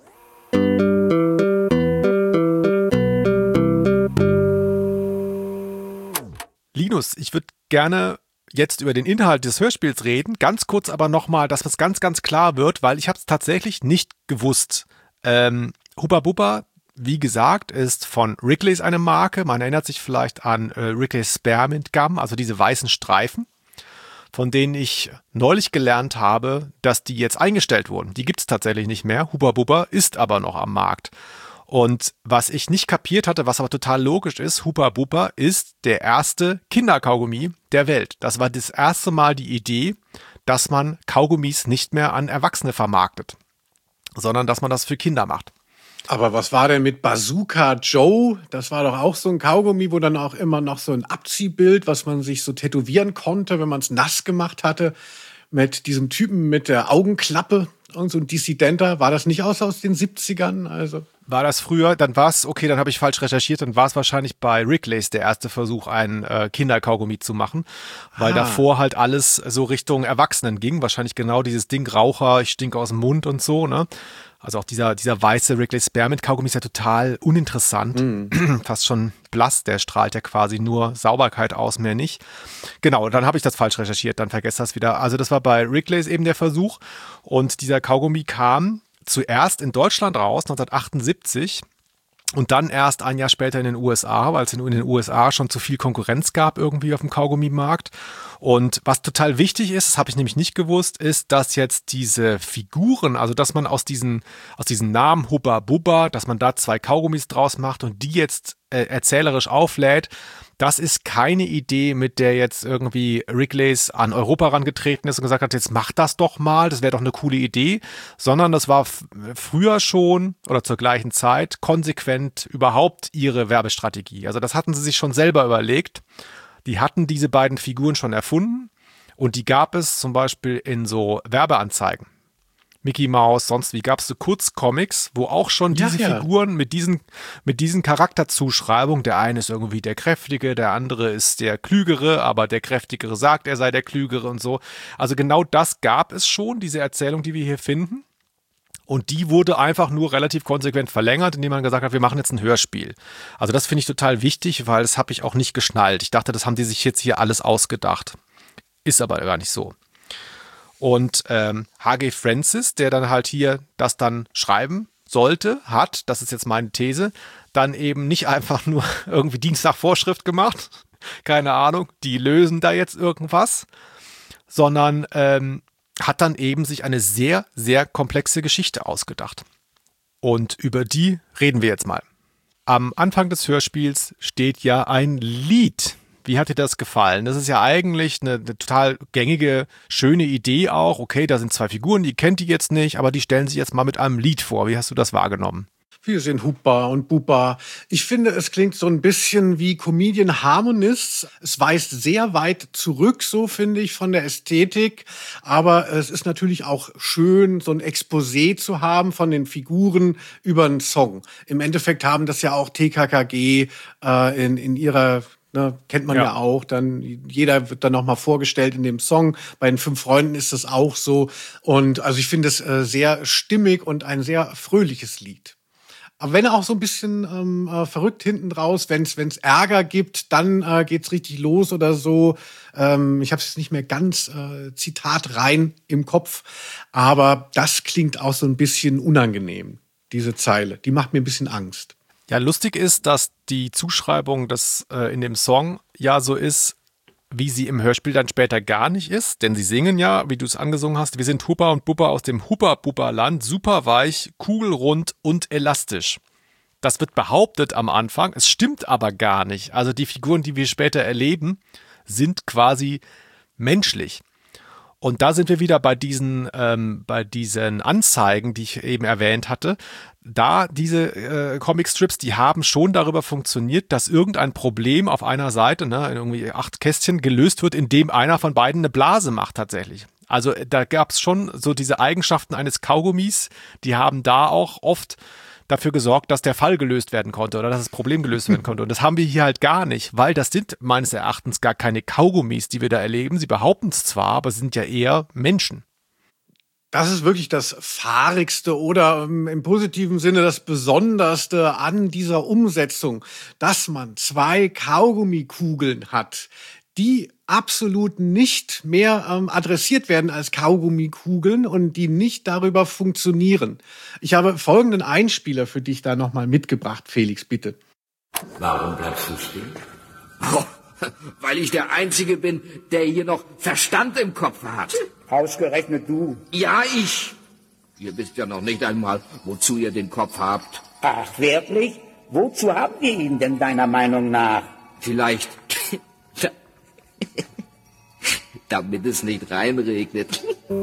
Linus, ich würde gerne jetzt über den Inhalt des Hörspiels reden. Ganz kurz aber nochmal, dass es ganz, ganz klar wird, weil ich habe es tatsächlich nicht gewusst. Hubba Bubba, wie gesagt, ist von Wrigley's eine Marke. Man erinnert sich vielleicht an Wrigley's Spearmint Gum, also diese weißen Streifen, von denen ich neulich gelernt habe, dass die jetzt eingestellt wurden. Die gibt es tatsächlich nicht mehr. Hubba Bubba ist aber noch am Markt. Und was ich nicht kapiert hatte, was aber total logisch ist, Hubba Bubba ist der erste Kinderkaugummi der Welt. Das war das erste Mal die Idee, dass man Kaugummis nicht mehr an Erwachsene vermarktet, sondern dass man das für Kinder macht. Aber was war denn mit Bazooka Joe? Das war doch auch so ein Kaugummi, wo dann auch immer noch so ein Abziehbild, was man sich so tätowieren konnte, wenn man es nass gemacht hatte, mit diesem Typen mit der Augenklappe. Irgend so ein Dissidenter. War das nicht aus den 70ern? Also war das früher? Dann war es, okay, dann habe ich falsch recherchiert, dann war es wahrscheinlich bei Wrigley's der erste Versuch, einen Kinderkaugummi zu machen, weil davor halt alles so Richtung Erwachsenen ging. Wahrscheinlich genau dieses Ding, Raucher, ich stinke aus dem Mund und so, ne? Also auch dieser weiße Wrigley's Spearmint Kaugummi ist ja total uninteressant, fast schon blass, der strahlt ja quasi nur Sauberkeit aus, mehr nicht. Genau, dann habe ich das falsch recherchiert, dann vergesst das wieder. Also das war bei Wrigley's eben der Versuch und dieser Kaugummi kam zuerst in Deutschland raus, 1978 und dann erst ein Jahr später in den USA, weil es in den USA schon zu viel Konkurrenz gab irgendwie auf dem Kaugummimarkt. Und was total wichtig ist, das habe ich nämlich nicht gewusst, ist, dass jetzt diese Figuren, also dass man aus diesen Namen Hubba Bubba, dass man da 2 Kaugummis draus macht und die jetzt erzählerisch auflädt, das ist keine Idee, mit der jetzt irgendwie Wrigley's an Europa rangetreten ist und gesagt hat, jetzt mach das doch mal, das wäre doch eine coole Idee, sondern das war früher schon oder zur gleichen Zeit konsequent überhaupt ihre Werbestrategie. Also das hatten sie sich schon selber überlegt. Die hatten diese beiden Figuren schon erfunden und die gab es zum Beispiel in so Werbeanzeigen. Mickey Mouse, sonst wie gab es so Kurzcomics, wo auch schon diese Figuren mit diesen Charakterzuschreibungen, der eine ist irgendwie der Kräftige, der andere ist der Klügere, aber der Kräftigere sagt, er sei der Klügere und so. Also genau das gab es schon, diese Erzählung, die wir hier finden. Und die wurde einfach nur relativ konsequent verlängert, indem man gesagt hat, wir machen jetzt ein Hörspiel. Also das finde ich total wichtig, weil das habe ich auch nicht geschnallt. Ich dachte, das haben die sich jetzt hier alles ausgedacht. Ist aber gar nicht so. Und H.G. Francis, der dann halt hier das dann schreiben sollte, hat, das ist jetzt meine These, dann eben nicht einfach nur irgendwie Dienst nach Vorschrift gemacht, keine Ahnung, die lösen da jetzt irgendwas, sondern hat dann eben sich eine sehr, sehr komplexe Geschichte ausgedacht. Und über die reden wir jetzt mal. Am Anfang des Hörspiels steht ja ein Lied. Wie hat dir das gefallen? Das ist ja eigentlich eine total gängige, schöne Idee auch. Okay, da sind 2 Figuren, die kennt die jetzt nicht, aber die stellen sich jetzt mal mit einem Lied vor. Wie hast du das wahrgenommen? Wir sind Hubba und Bubba. Ich finde, es klingt so ein bisschen wie Comedian Harmonists. Es weist sehr weit zurück, so finde ich, von der Ästhetik. Aber es ist natürlich auch schön, so ein Exposé zu haben von den Figuren über einen Song. Im Endeffekt haben das ja auch TKKG in ihrer... Ne, kennt man ja auch, dann jeder wird dann nochmal vorgestellt in dem Song. Bei den 5 Freunden ist das auch so. Und also ich finde es sehr stimmig und ein sehr fröhliches Lied. Aber wenn auch so ein bisschen verrückt hinten raus, wenn es Ärger gibt, dann geht's richtig los oder so. Ich habe es jetzt nicht mehr ganz Zitat rein im Kopf, aber das klingt auch so ein bisschen unangenehm, diese Zeile. Die macht mir ein bisschen Angst. Ja, lustig ist, dass die Zuschreibung des in dem Song ja so ist, wie sie im Hörspiel dann später gar nicht ist. Denn sie singen ja, wie du es angesungen hast, wir sind Hubba und Bubba aus dem Hubba-Bubba-Land, super weich, kugelrund und elastisch. Das wird behauptet am Anfang, es stimmt aber gar nicht. Also die Figuren, die wir später erleben, sind quasi menschlich. Und da sind wir wieder bei diesen Anzeigen, die ich eben erwähnt hatte. Da diese Comicstrips, die haben schon darüber funktioniert, dass irgendein Problem auf einer Seite, ne, in irgendwie 8 Kästchen gelöst wird, indem einer von beiden eine Blase macht tatsächlich. Also da gab es schon so diese Eigenschaften eines Kaugummis, die haben da auch oft dafür gesorgt, dass der Fall gelöst werden konnte oder dass das Problem gelöst werden konnte. Und das haben wir hier halt gar nicht, weil das sind meines Erachtens gar keine Kaugummis, die wir da erleben. Sie behaupten es zwar, aber sind ja eher Menschen. Das ist wirklich das Fahrigste oder im positiven Sinne das Besonderste an dieser Umsetzung, dass man 2 Kaugummikugeln hat, die absolut nicht mehr adressiert werden als Kaugummikugeln und die nicht darüber funktionieren. Ich habe folgenden Einspieler für dich da nochmal mitgebracht, Felix, bitte. Warum bleibst du stehen? Oh, weil ich der Einzige bin, der hier noch Verstand im Kopf hat. Ausgerechnet du. Ja, ich. Ihr wisst ja noch nicht einmal, wozu ihr den Kopf habt. Ach, wirklich? Wozu haben wir ihn denn deiner Meinung nach? Vielleicht, damit es nicht reinregnet.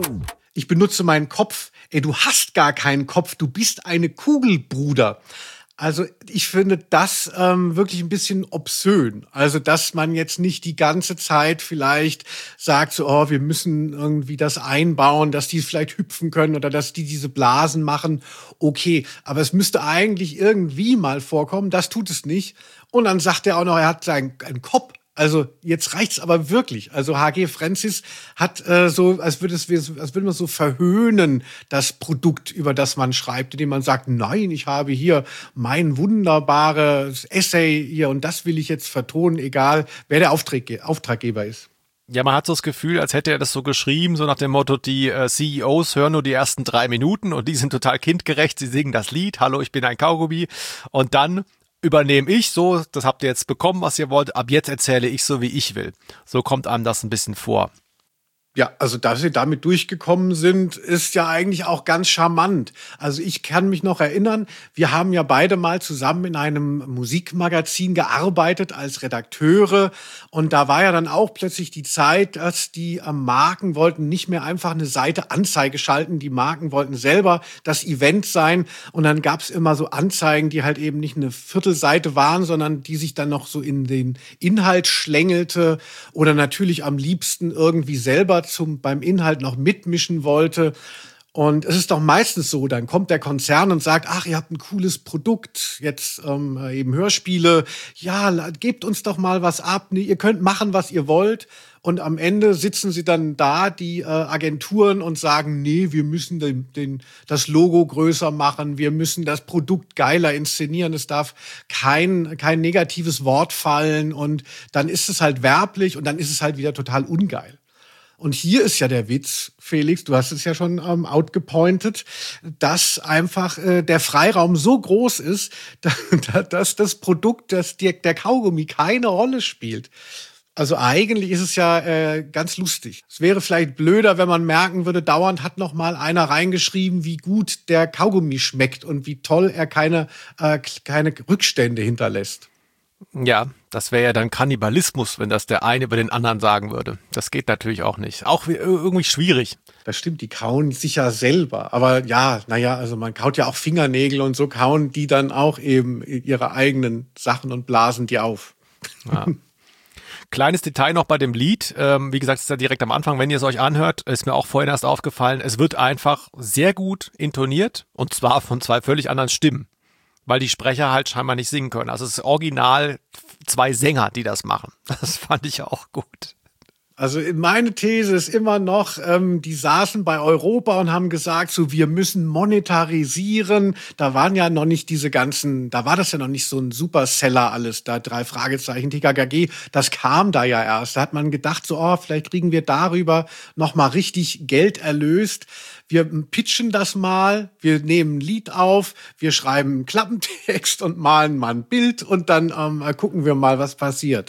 Ich benutze meinen Kopf. Ey, du hast gar keinen Kopf, du bist eine Kugel, Bruder. Also ich finde das wirklich ein bisschen obszön. Also dass man jetzt nicht die ganze Zeit vielleicht sagt, so, oh, wir müssen irgendwie das einbauen, dass die vielleicht hüpfen können oder dass die diese Blasen machen. Okay, aber es müsste eigentlich irgendwie mal vorkommen. Das tut es nicht. Und dann sagt er auch noch, er hat einen Kopf. Also jetzt reicht's aber wirklich. Also H.G. Francis hat so, als würde man so verhöhnen, das Produkt, über das man schreibt, indem man sagt, nein, ich habe hier mein wunderbares Essay hier und das will ich jetzt vertonen, egal wer der Auftraggeber ist. Ja, man hat so das Gefühl, als hätte er das so geschrieben, so nach dem Motto, die CEOs hören nur die ersten 3 Minuten und die sind total kindgerecht, sie singen das Lied, hallo, ich bin ein Kaugummi, und dann übernehme ich so, das habt ihr jetzt bekommen, was ihr wollt, ab jetzt erzähle ich so, wie ich will. So kommt einem das ein bisschen vor. Ja, also dass sie damit durchgekommen sind, ist ja eigentlich auch ganz charmant. Also ich kann mich noch erinnern, wir haben ja beide mal zusammen in einem Musikmagazin gearbeitet als Redakteure und da war ja dann auch plötzlich die Zeit, dass die Marken wollten nicht mehr einfach eine Seite Anzeige schalten, die Marken wollten selber das Event sein und dann gab's immer so Anzeigen, die halt eben nicht eine Viertelseite waren, sondern die sich dann noch so in den Inhalt schlängelte oder natürlich am liebsten irgendwie selber beim Inhalt noch mitmischen wollte. Und es ist doch meistens so, dann kommt der Konzern und sagt, ach, ihr habt ein cooles Produkt, jetzt eben Hörspiele, ja, gebt uns doch mal was ab, ihr könnt machen, was ihr wollt. Und am Ende sitzen sie dann da, die Agenturen, und sagen, nee, wir müssen das Logo größer machen, wir müssen das Produkt geiler inszenieren, es darf kein negatives Wort fallen und dann ist es halt werblich und dann ist es halt wieder total ungeil. Und hier ist ja der Witz, Felix, du hast es ja schon outgepointet, dass einfach der Freiraum so groß ist, dass das Produkt, der Kaugummi keine Rolle spielt. Also eigentlich ist es ja ganz lustig. Es wäre vielleicht blöder, wenn man merken würde, dauernd hat noch mal einer reingeschrieben, wie gut der Kaugummi schmeckt und wie toll er keine Rückstände hinterlässt. Ja, das wäre ja dann Kannibalismus, wenn das der eine über den anderen sagen würde. Das geht natürlich auch nicht. Auch irgendwie schwierig. Das stimmt, die kauen sich ja selber. Aber ja, also man kaut ja auch Fingernägel und so kauen die dann auch eben ihre eigenen Sachen und blasen die auf. Ja. Kleines Detail noch bei dem Lied. Wie gesagt, es ist ja direkt am Anfang, wenn ihr es euch anhört, ist mir auch vorhin erst aufgefallen, es wird einfach sehr gut intoniert und zwar von 2 völlig anderen Stimmen. Weil die Sprecher halt scheinbar nicht singen können. Also es ist original 2 Sänger, die das machen. Das fand ich auch gut. Also meine These ist immer noch, die saßen bei Europa und haben gesagt, so wir müssen monetarisieren. Da waren ja noch nicht da war das ja noch nicht so ein Superseller alles, da 3 Fragezeichen, TKKG, das kam da ja erst. Da hat man gedacht, so, oh, vielleicht kriegen wir darüber noch mal richtig Geld erlöst. Wir pitchen das mal, wir nehmen ein Lied auf, wir schreiben einen Klappentext und malen mal ein Bild und dann gucken wir mal, was passiert.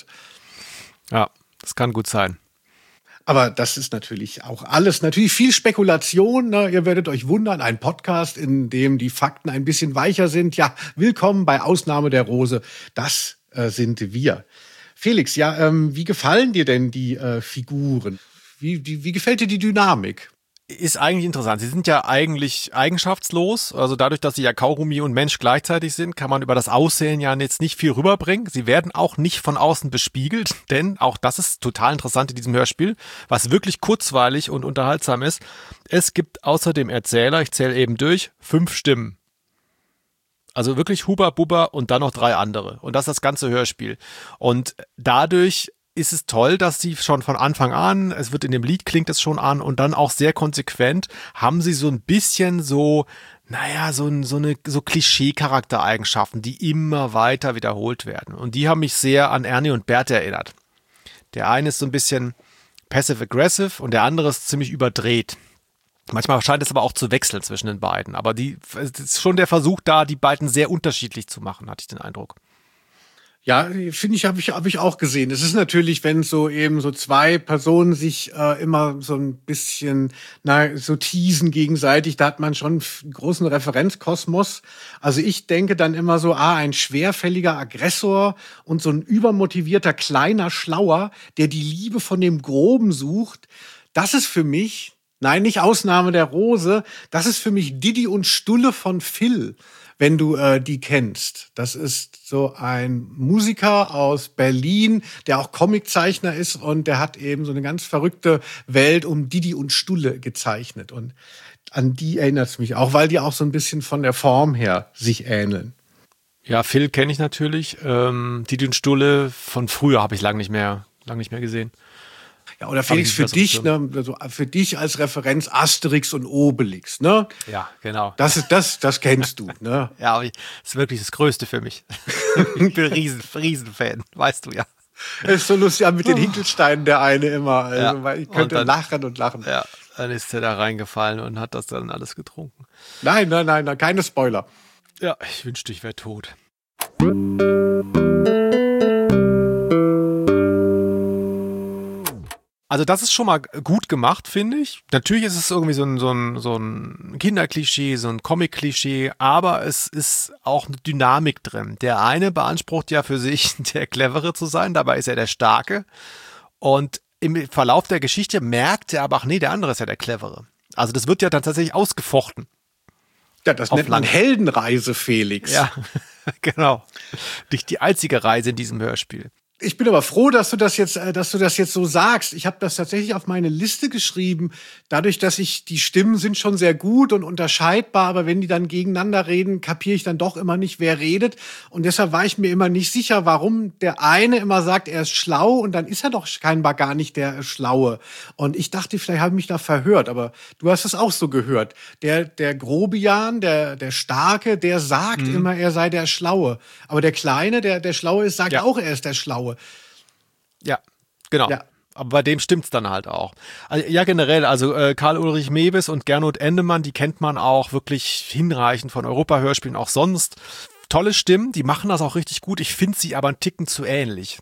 Ja, das kann gut sein. Aber das ist natürlich auch alles, natürlich viel Spekulation. Ne? Ihr werdet euch wundern, ein Podcast, in dem die Fakten ein bisschen weicher sind. Ja, willkommen bei Ausnahme der Rose. Das sind wir. Felix, ja, wie gefallen dir denn die Figuren? Wie gefällt dir die Dynamik? Ist eigentlich interessant. Sie sind ja eigentlich eigenschaftslos. Also dadurch, dass sie ja Kaugummi und Mensch gleichzeitig sind, kann man über das Aussehen ja jetzt nicht viel rüberbringen. Sie werden auch nicht von außen bespiegelt, denn auch das ist total interessant in diesem Hörspiel, was wirklich kurzweilig und unterhaltsam ist. Es gibt außer dem Erzähler, ich zähle eben durch, 5 Stimmen. Also wirklich Huber, Bubber und dann noch 3 andere. Und das ist das ganze Hörspiel. Und dadurch ist es toll, dass sie schon von Anfang an, es wird in dem Lied klingt es schon an und dann auch sehr konsequent, haben sie so ein bisschen so Klischee-Charaktereigenschaften, die immer weiter wiederholt werden. Und die haben mich sehr an Ernie und Bert erinnert. Der eine ist so ein bisschen passive-aggressive und der andere ist ziemlich überdreht. Manchmal scheint es aber auch zu wechseln zwischen den beiden. Aber es ist schon der Versuch da, die beiden sehr unterschiedlich zu machen, hatte ich den Eindruck. Ja, finde ich, habe ich auch gesehen. Es ist natürlich, wenn so eben so zwei Personen sich immer so ein bisschen so teasen gegenseitig, da hat man schon einen großen Referenzkosmos. Also ich denke dann immer so, ein schwerfälliger Aggressor und so ein übermotivierter kleiner Schlauer, der die Liebe von dem Groben sucht. Das ist für mich, nein, nicht Ausnahme der Rose, das ist für mich Didi und Stulle von Phil. Wenn du die kennst. Das ist so ein Musiker aus Berlin, der auch Comiczeichner ist und der hat eben so eine ganz verrückte Welt um Didi und Stulle gezeichnet. Und an die erinnert es mich auch, weil die auch so ein bisschen von der Form her sich ähneln. Ja, Phil kenne ich natürlich. Didi und Stulle von früher habe ich lang nicht mehr gesehen. Ja, oder Felix, für dich, ne, also für dich als Referenz Asterix und Obelix, ne? Ja, genau. Das kennst du, ne? Ja, aber das ist wirklich das Größte für mich. Ich bin Riesenfan, weißt du ja. Es ist so lustig, mit den Hinkelsteinen der eine immer. Also, ja. Weil ich könnte lachen und lachen. Ja, dann ist er da reingefallen und hat das dann alles getrunken. Nein, keine Spoiler. Ja, ich wünschte, ich wäre tot. Also das ist schon mal gut gemacht, finde ich. Natürlich ist es irgendwie so ein Kinderklischee, so ein Comic-Klischee, aber es ist auch eine Dynamik drin. Der eine beansprucht ja für sich, der Clevere zu sein, dabei ist er der Starke. Und im Verlauf der Geschichte merkt er aber, ach nee, der andere ist ja der Clevere. Also das wird ja dann tatsächlich ausgefochten. Ja, das nennt man Heldenreise, Felix. Ja, genau. Nicht die einzige Reise in diesem Hörspiel. Ich bin aber froh, dass du das jetzt so sagst. Ich habe das tatsächlich auf meine Liste geschrieben. Dadurch, dass die Stimmen sind schon sehr gut und unterscheidbar, aber wenn die dann gegeneinander reden, kapiere ich dann doch immer nicht, wer redet. Und deshalb war ich mir immer nicht sicher, warum der eine immer sagt, er ist schlau und dann ist er doch scheinbar gar nicht der Schlaue. Und ich dachte, vielleicht habe ich mich da verhört, aber du hast es auch so gehört. Der Grobian, der Starke, der sagt immer, er sei der Schlaue. Aber der Kleine, der Schlaue ist, sagt auch, er ist der Schlaue. Ja, genau. Ja. Aber bei dem stimmt's dann halt auch. Also, ja, generell, also Karl-Ulrich Mewes und Gernot Endemann, die kennt man auch wirklich hinreichend von Europa-Hörspielen, auch sonst. Tolle Stimmen, die machen das auch richtig gut. Ich finde sie aber einen Ticken zu ähnlich.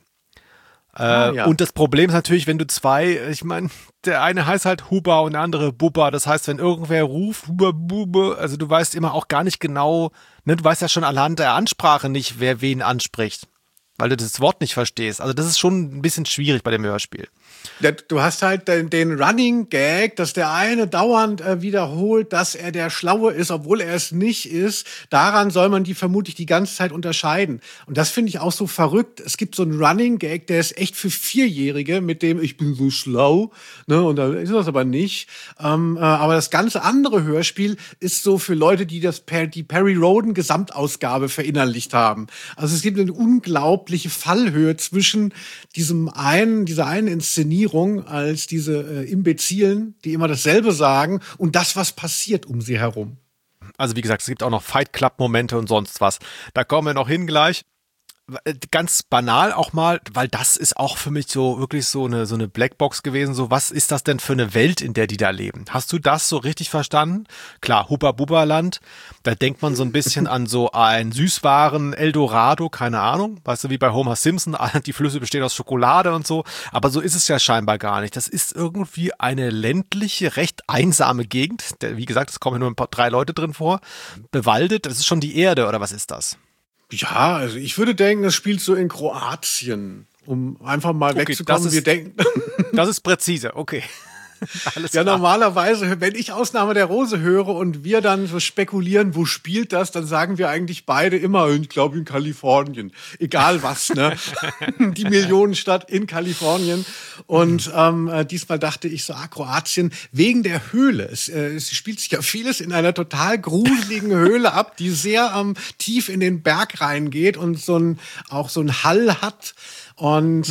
Und das Problem ist natürlich, wenn du ich meine, der eine heißt halt Huber und der andere Bubba. Das heißt, wenn irgendwer ruft, Huber, Bube, also du weißt immer auch gar nicht genau, ne, du weißt ja schon anhand der Ansprache nicht, wer wen anspricht. Weil du das Wort nicht verstehst. Also das ist schon ein bisschen schwierig bei dem Hörspiel. Ja, du hast halt den Running Gag, dass der eine dauernd wiederholt, dass er der Schlaue ist, obwohl er es nicht ist. Daran soll man die vermutlich die ganze Zeit unterscheiden. Und das finde ich auch so verrückt. Es gibt so einen Running Gag, der ist echt für Vierjährige, mit dem ich bin so schlau. Ne? Und da ist das aber nicht. Aber das ganze andere Hörspiel ist so für Leute, die die Perry Rhodan Gesamtausgabe verinnerlicht haben. Also es gibt eine unglaubliche Fallhöhe zwischen dieser einen Inszenierung als diese Imbezilen, die immer dasselbe sagen und das, was passiert um sie herum. Also wie gesagt, es gibt auch noch Fight Club-Momente und sonst was. Da kommen wir noch hin gleich. Ganz banal auch mal, weil das ist auch für mich so wirklich so eine Blackbox gewesen. So, was ist das denn für eine Welt, in der die da leben? Hast du das so richtig verstanden? Klar, Hubba-Bubba-Land, da denkt man so ein bisschen an so ein Süßwaren Eldorado, keine Ahnung. Weißt du, wie bei Homer Simpson, die Flüsse bestehen aus Schokolade und so. Aber so ist es ja scheinbar gar nicht. Das ist irgendwie eine ländliche, recht einsame Gegend. Wie gesagt, es kommen nur 3 Leute drin vor. Bewaldet, das ist schon die Erde, oder was ist das? Ja, also ich würde denken, das spielt so in Kroatien, um einfach mal wegzukommen. Das ist präzise, okay. Alles ja, klar. Normalerweise, wenn ich Ausnahme der Rose höre und wir dann so spekulieren, wo spielt das, dann sagen wir eigentlich beide immer, ich glaube in Kalifornien. Egal was, ne? Die Millionenstadt in Kalifornien. Und diesmal dachte ich so, Kroatien, wegen der Höhle. Es spielt sich ja vieles in einer total gruseligen Höhle ab, die sehr tief in den Berg reingeht und auch so ein Hall hat. Und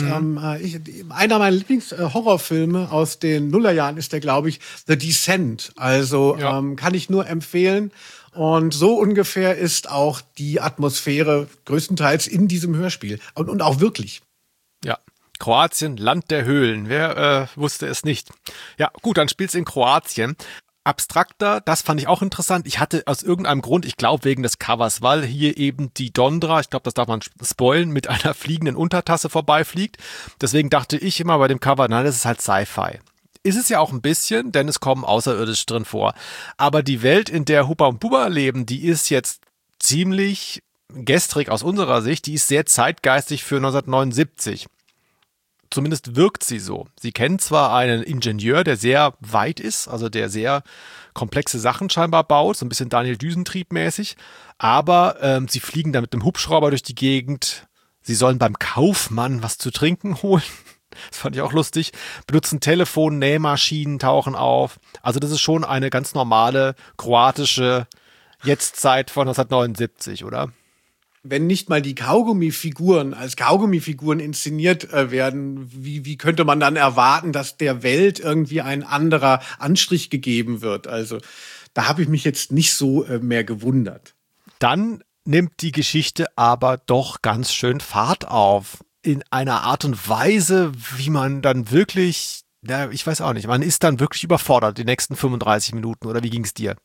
einer meiner Lieblings-Horrorfilme aus den Nullerjahren ist der, glaube ich, The Descent. Also kann ich nur empfehlen. Und so ungefähr ist auch die Atmosphäre größtenteils in diesem Hörspiel. Und auch wirklich. Ja. Kroatien, Land der Höhlen. Wer wusste es nicht? Ja, gut, dann spielt's in Kroatien. Abstrakter, das fand ich auch interessant. Ich hatte aus irgendeinem Grund, ich glaube wegen des Covers, weil hier eben die Dondra, ich glaube, das darf man spoilen, mit einer fliegenden Untertasse vorbeifliegt. Deswegen dachte ich immer bei dem Cover, nein, das ist halt Sci-Fi. Ist es ja auch ein bisschen, denn es kommen Außerirdische drin vor. Aber die Welt, in der Hubba und Bubba leben, die ist jetzt ziemlich gestrig aus unserer Sicht. Die ist sehr zeitgeistig für 1979. Zumindest wirkt sie so. Sie kennen zwar einen Ingenieur, der sehr weit ist, also der sehr komplexe Sachen scheinbar baut, so ein bisschen Daniel Düsentrieb-mäßig, aber sie fliegen dann mit dem Hubschrauber durch die Gegend. Sie sollen beim Kaufmann was zu trinken holen. Das fand ich auch lustig. Benutzen Telefon, Nähmaschinen tauchen auf. Also das ist schon eine ganz normale kroatische Jetztzeit von 1979, oder? Wenn nicht mal die Kaugummifiguren als Kaugummifiguren inszeniert werden, wie könnte man dann erwarten, dass der Welt irgendwie ein anderer Anstrich gegeben wird? Also da habe ich mich jetzt nicht so mehr gewundert. Dann nimmt die Geschichte aber doch ganz schön Fahrt auf. In einer Art und Weise, wie man dann wirklich, ich weiß auch nicht, man ist dann wirklich überfordert die nächsten 35 Minuten. Oder wie ging es dir?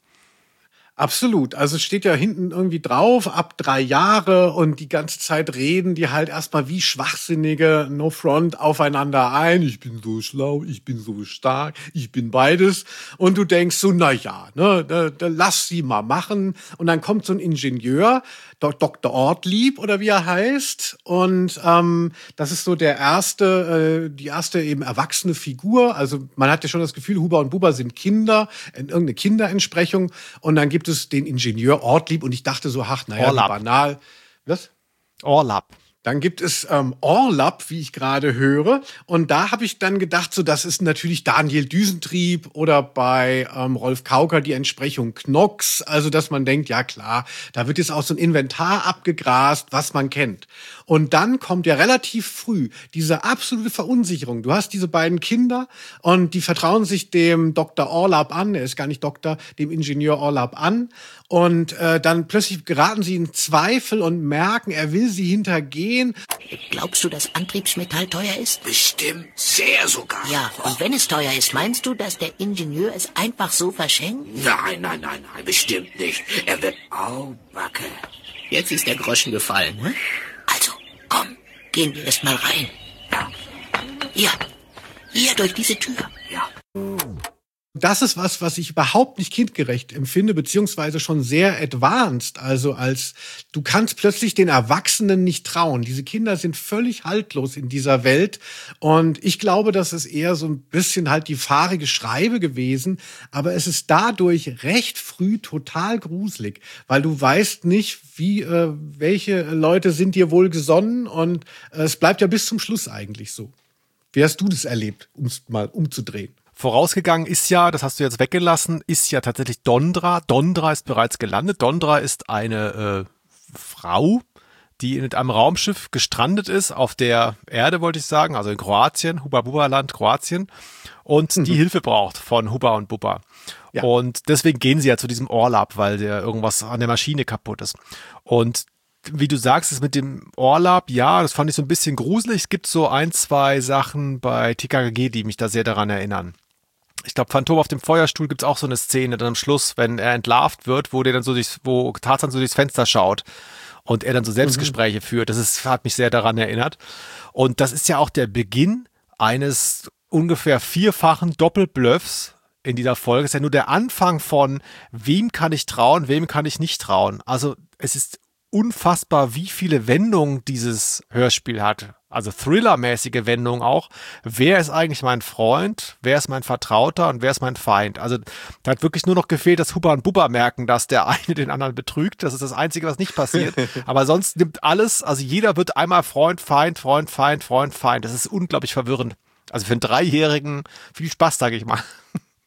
Absolut. Also es steht ja hinten irgendwie drauf, ab 3 Jahre und die ganze Zeit reden die halt erstmal wie Schwachsinnige No Front aufeinander ein. Ich bin so schlau, ich bin so stark, ich bin beides. Und du denkst so, na ja, ne, lass sie mal machen. Und dann kommt so ein Ingenieur, Dr. Ortlieb oder wie er heißt. Und das ist so die erste eben erwachsene Figur. Also man hat ja schon das Gefühl, Hubba und Bubba sind Kinder, irgendeine Kinderentsprechung. Und dann gibt es den Ingenieur Ortlieb und ich dachte so, banal. Was? Orlap. Dann gibt es Orlap, wie ich gerade höre. Und da habe ich dann gedacht, so das ist natürlich Daniel Düsentrieb oder bei Rolf Kauker die Entsprechung Knox. Also dass man denkt, ja klar, da wird jetzt auch so ein Inventar abgegrast, was man kennt. Und dann kommt ja relativ früh diese absolute Verunsicherung. Du hast diese beiden Kinder und die vertrauen sich dem Dr. Orlap an. Er ist gar nicht Doktor, dem Ingenieur Orlap an. Und dann plötzlich geraten sie in Zweifel und merken, er will sie hintergehen. Glaubst du, dass Antriebsmetall teuer ist? Bestimmt, sehr sogar. Ja, und wenn es teuer ist, meinst du, dass der Ingenieur es einfach so verschenkt? Nein, bestimmt nicht. Er wird... Au, Backe. Jetzt ist der Groschen gefallen, ne? Also, komm, gehen wir erst mal rein. Ja. Hier durch diese Tür. Ja. Das ist was ich überhaupt nicht kindgerecht empfinde, beziehungsweise schon sehr advanced. Also du kannst plötzlich den Erwachsenen nicht trauen. Diese Kinder sind völlig haltlos in dieser Welt. Und ich glaube, das ist eher so ein bisschen halt die fahrige Schreibe gewesen. Aber es ist dadurch recht früh total gruselig, weil du weißt nicht, welche Leute sind dir wohl gesonnen. Und es bleibt ja bis zum Schluss eigentlich so. Wie hast du das erlebt, um es mal umzudrehen? Vorausgegangen ist ja, das hast du jetzt weggelassen, ist ja tatsächlich Dondra. Dondra ist bereits gelandet. Dondra ist eine Frau, die mit einem Raumschiff gestrandet ist, auf der Erde, wollte ich sagen, also in Kroatien, Hubba-Bubba-Land, Kroatien, und die Hilfe braucht von Hubba und Bubba. Ja. Und deswegen gehen sie ja zu diesem Orlap, weil der irgendwas an der Maschine kaputt ist. Und wie du sagst, ist mit dem Orlap, ja, das fand ich so ein bisschen gruselig. Es gibt so 1, 2 Sachen bei TKKG, die mich da sehr daran erinnern. Ich glaube, Phantom auf dem Feuerstuhl gibt es auch so eine Szene dann am Schluss, wenn er entlarvt wird, wo Tarzan so durchs Fenster schaut und er dann so Selbstgespräche führt. Hat mich sehr daran erinnert. Und das ist ja auch der Beginn eines ungefähr 4-fachen Doppelbluffs in dieser Folge. Es ist ja nur der Anfang von, wem kann ich trauen, wem kann ich nicht trauen. Also es ist unfassbar, wie viele Wendungen dieses Hörspiel hat. Also Thriller-mäßige Wendungen auch. Wer ist eigentlich mein Freund? Wer ist mein Vertrauter? Und wer ist mein Feind? Also da hat wirklich nur noch gefehlt, dass Hubba und Bubba merken, dass der eine den anderen betrügt. Das ist das Einzige, was nicht passiert. Aber sonst nimmt alles, also jeder wird einmal Freund, Feind, Freund, Feind, Freund, Feind. Das ist unglaublich verwirrend. Also für einen 3-Jährigen viel Spaß, sage ich mal.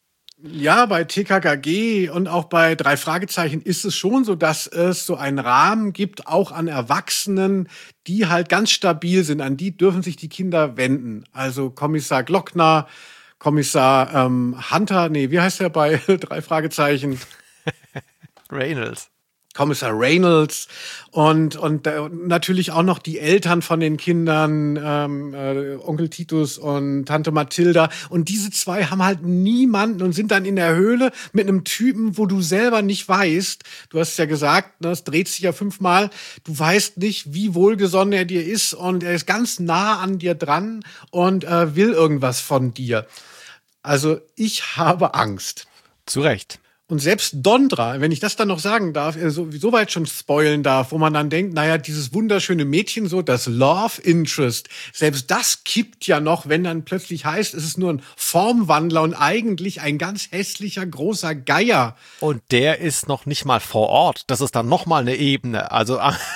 Ja, bei TKKG und auch bei 3 Fragezeichen ist es schon so, dass es so einen Rahmen gibt, auch an Erwachsenen, die halt ganz stabil sind. An die dürfen sich die Kinder wenden. Also Kommissar Glockner, Kommissar Hunter, wie heißt der bei 3 Fragezeichen? Reynolds. Kommissar Reynolds und natürlich auch noch die Eltern von den Kindern, Onkel Titus und Tante Mathilda. Und diese 2 haben halt niemanden und sind dann in der Höhle mit einem Typen, wo du selber nicht weißt, du hast ja gesagt, ne, es dreht sich ja 5-mal, du weißt nicht, wie wohlgesonnen er dir ist und er ist ganz nah an dir dran und will irgendwas von dir. Also ich habe Angst. Zu Recht. Und selbst Dondra, wenn ich das dann noch sagen darf, so weit schon spoilen darf, wo man dann denkt, naja, dieses wunderschöne Mädchen so, das Love Interest, selbst das kippt ja noch, wenn dann plötzlich heißt, es ist nur ein Formwandler und eigentlich ein ganz hässlicher, großer Geier. Und der ist noch nicht mal vor Ort. Das ist dann noch mal eine Ebene. Also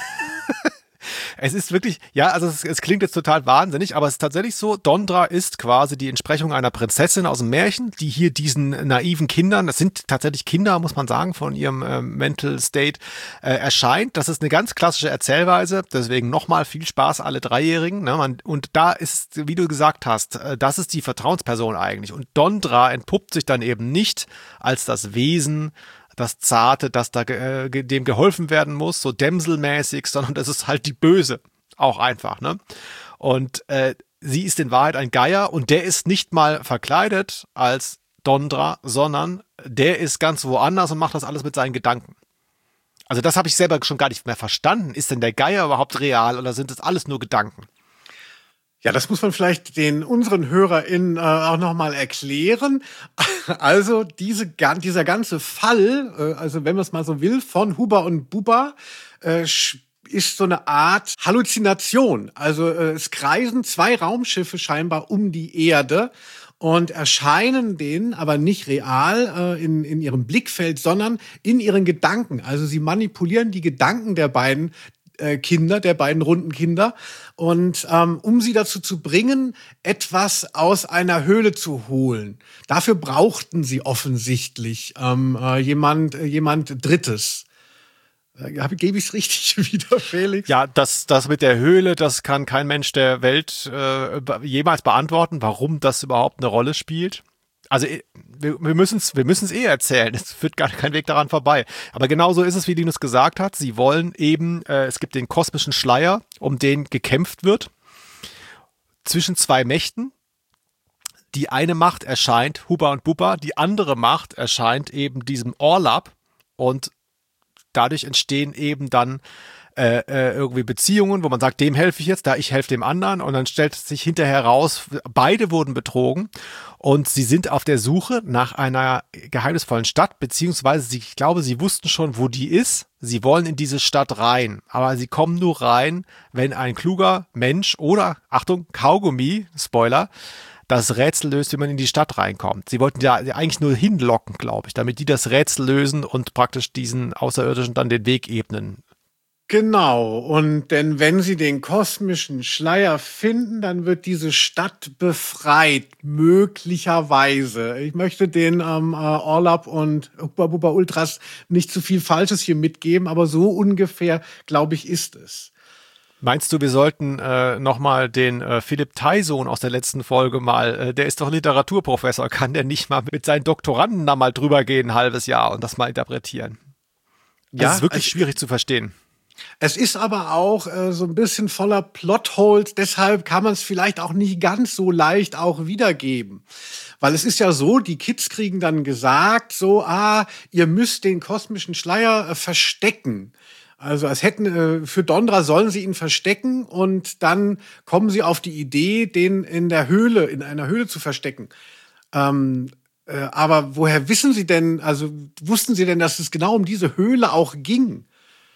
es ist wirklich, ja, also es klingt jetzt total wahnsinnig, aber es ist tatsächlich so, Dondra ist quasi die Entsprechung einer Prinzessin aus dem Märchen, die hier diesen naiven Kindern, das sind tatsächlich Kinder, muss man sagen, von ihrem Mental State, erscheint. Das ist eine ganz klassische Erzählweise, deswegen nochmal viel Spaß alle Dreijährigen. Ne? Und da ist, wie du gesagt hast, das ist die Vertrauensperson eigentlich. Und Dondra entpuppt sich dann eben nicht als das Wesen, das Zarte, das da dem geholfen werden muss, so dämselmäßig, sondern das ist halt die Böse, auch einfach, ne? Und sie ist in Wahrheit ein Geier und der ist nicht mal verkleidet als Dondra, sondern der ist ganz woanders und macht das alles mit seinen Gedanken. Also das habe ich selber schon gar nicht mehr verstanden. Ist denn der Geier überhaupt real oder sind das alles nur Gedanken? Ja, das muss man vielleicht unseren HörerInnen auch nochmal erklären. Also dieser ganze Fall, also wenn man es mal so will, von Hubba und Bubba, ist so eine Art Halluzination. Also es kreisen 2 Raumschiffe scheinbar um die Erde und erscheinen denen aber nicht real in ihrem Blickfeld, sondern in ihren Gedanken. Also sie manipulieren die Gedanken der beiden Kinder, der beiden runden Kinder. Und um sie dazu zu bringen, etwas aus einer Höhle zu holen. Dafür brauchten sie offensichtlich jemand Drittes. Gebe ich es richtig wieder, Felix? Ja, das mit der Höhle, das kann kein Mensch der Welt jemals beantworten, warum das überhaupt eine Rolle spielt. Also wir müssen es erzählen, es führt gar kein Weg daran vorbei. Aber genauso ist es, wie Linus gesagt hat, sie wollen eben, es gibt den kosmischen Schleier, um den gekämpft wird, zwischen 2 Mächten. Die eine Macht erscheint Hubba und Bubba, die andere Macht erscheint eben diesem Orlap und dadurch entstehen eben dann irgendwie Beziehungen, wo man sagt, dem helfe ich jetzt, ich helfe dem anderen und dann stellt sich hinterher raus, beide wurden betrogen und sie sind auf der Suche nach einer geheimnisvollen Stadt, beziehungsweise ich glaube, sie wussten schon, wo die ist. Sie wollen in diese Stadt rein, aber sie kommen nur rein, wenn ein kluger Mensch oder, Achtung, Kaugummi, Spoiler, das Rätsel löst, wie man in die Stadt reinkommt. Sie wollten ja eigentlich nur hinlocken, glaube ich, damit die das Rätsel lösen und praktisch diesen Außerirdischen dann den Weg ebnen. Genau, und denn wenn sie den kosmischen Schleier finden, dann wird diese Stadt befreit, möglicherweise. Ich möchte den Orlap und Hubba Bubba Ultras nicht zu viel Falsches hier mitgeben, aber so ungefähr, glaube ich, ist es. Meinst du, wir sollten nochmal den Philipp Taison aus der letzten Folge mal, der ist doch Literaturprofessor, kann der nicht mal mit seinen Doktoranden da mal drüber gehen, ein halbes Jahr und das mal interpretieren? Das ist wirklich schwierig zu verstehen. Es ist aber auch so ein bisschen voller Plotholes, deshalb kann man es vielleicht auch nicht ganz so leicht auch wiedergeben. Weil es ist ja so, die Kids kriegen dann gesagt, so, ihr müsst den kosmischen Schleier verstecken. Also als hätten für Dondra sollen sie ihn verstecken und dann kommen sie auf die Idee, den in einer Höhle zu verstecken. Aber woher wissen sie denn, also wussten sie denn, dass es genau um diese Höhle auch ging?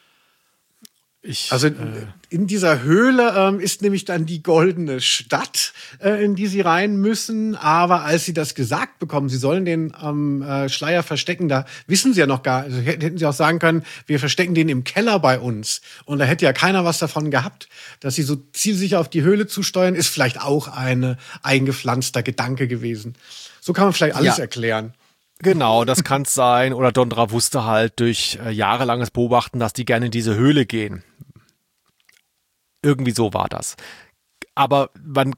In dieser Höhle ist nämlich dann die goldene Stadt, in die sie rein müssen. Aber als sie das gesagt bekommen, sie sollen den Schleier verstecken, da wissen sie ja noch gar, also hätten sie auch sagen können, wir verstecken den im Keller bei uns. Und da hätte ja keiner was davon gehabt. Dass sie so zielsicher auf die Höhle zusteuern, ist vielleicht auch ein eingepflanzter Gedanke gewesen. So kann man vielleicht alles erklären. Genau, das kann es sein. Oder Dondra wusste halt durch jahrelanges Beobachten, dass die gerne in diese Höhle gehen. Irgendwie so war das. Aber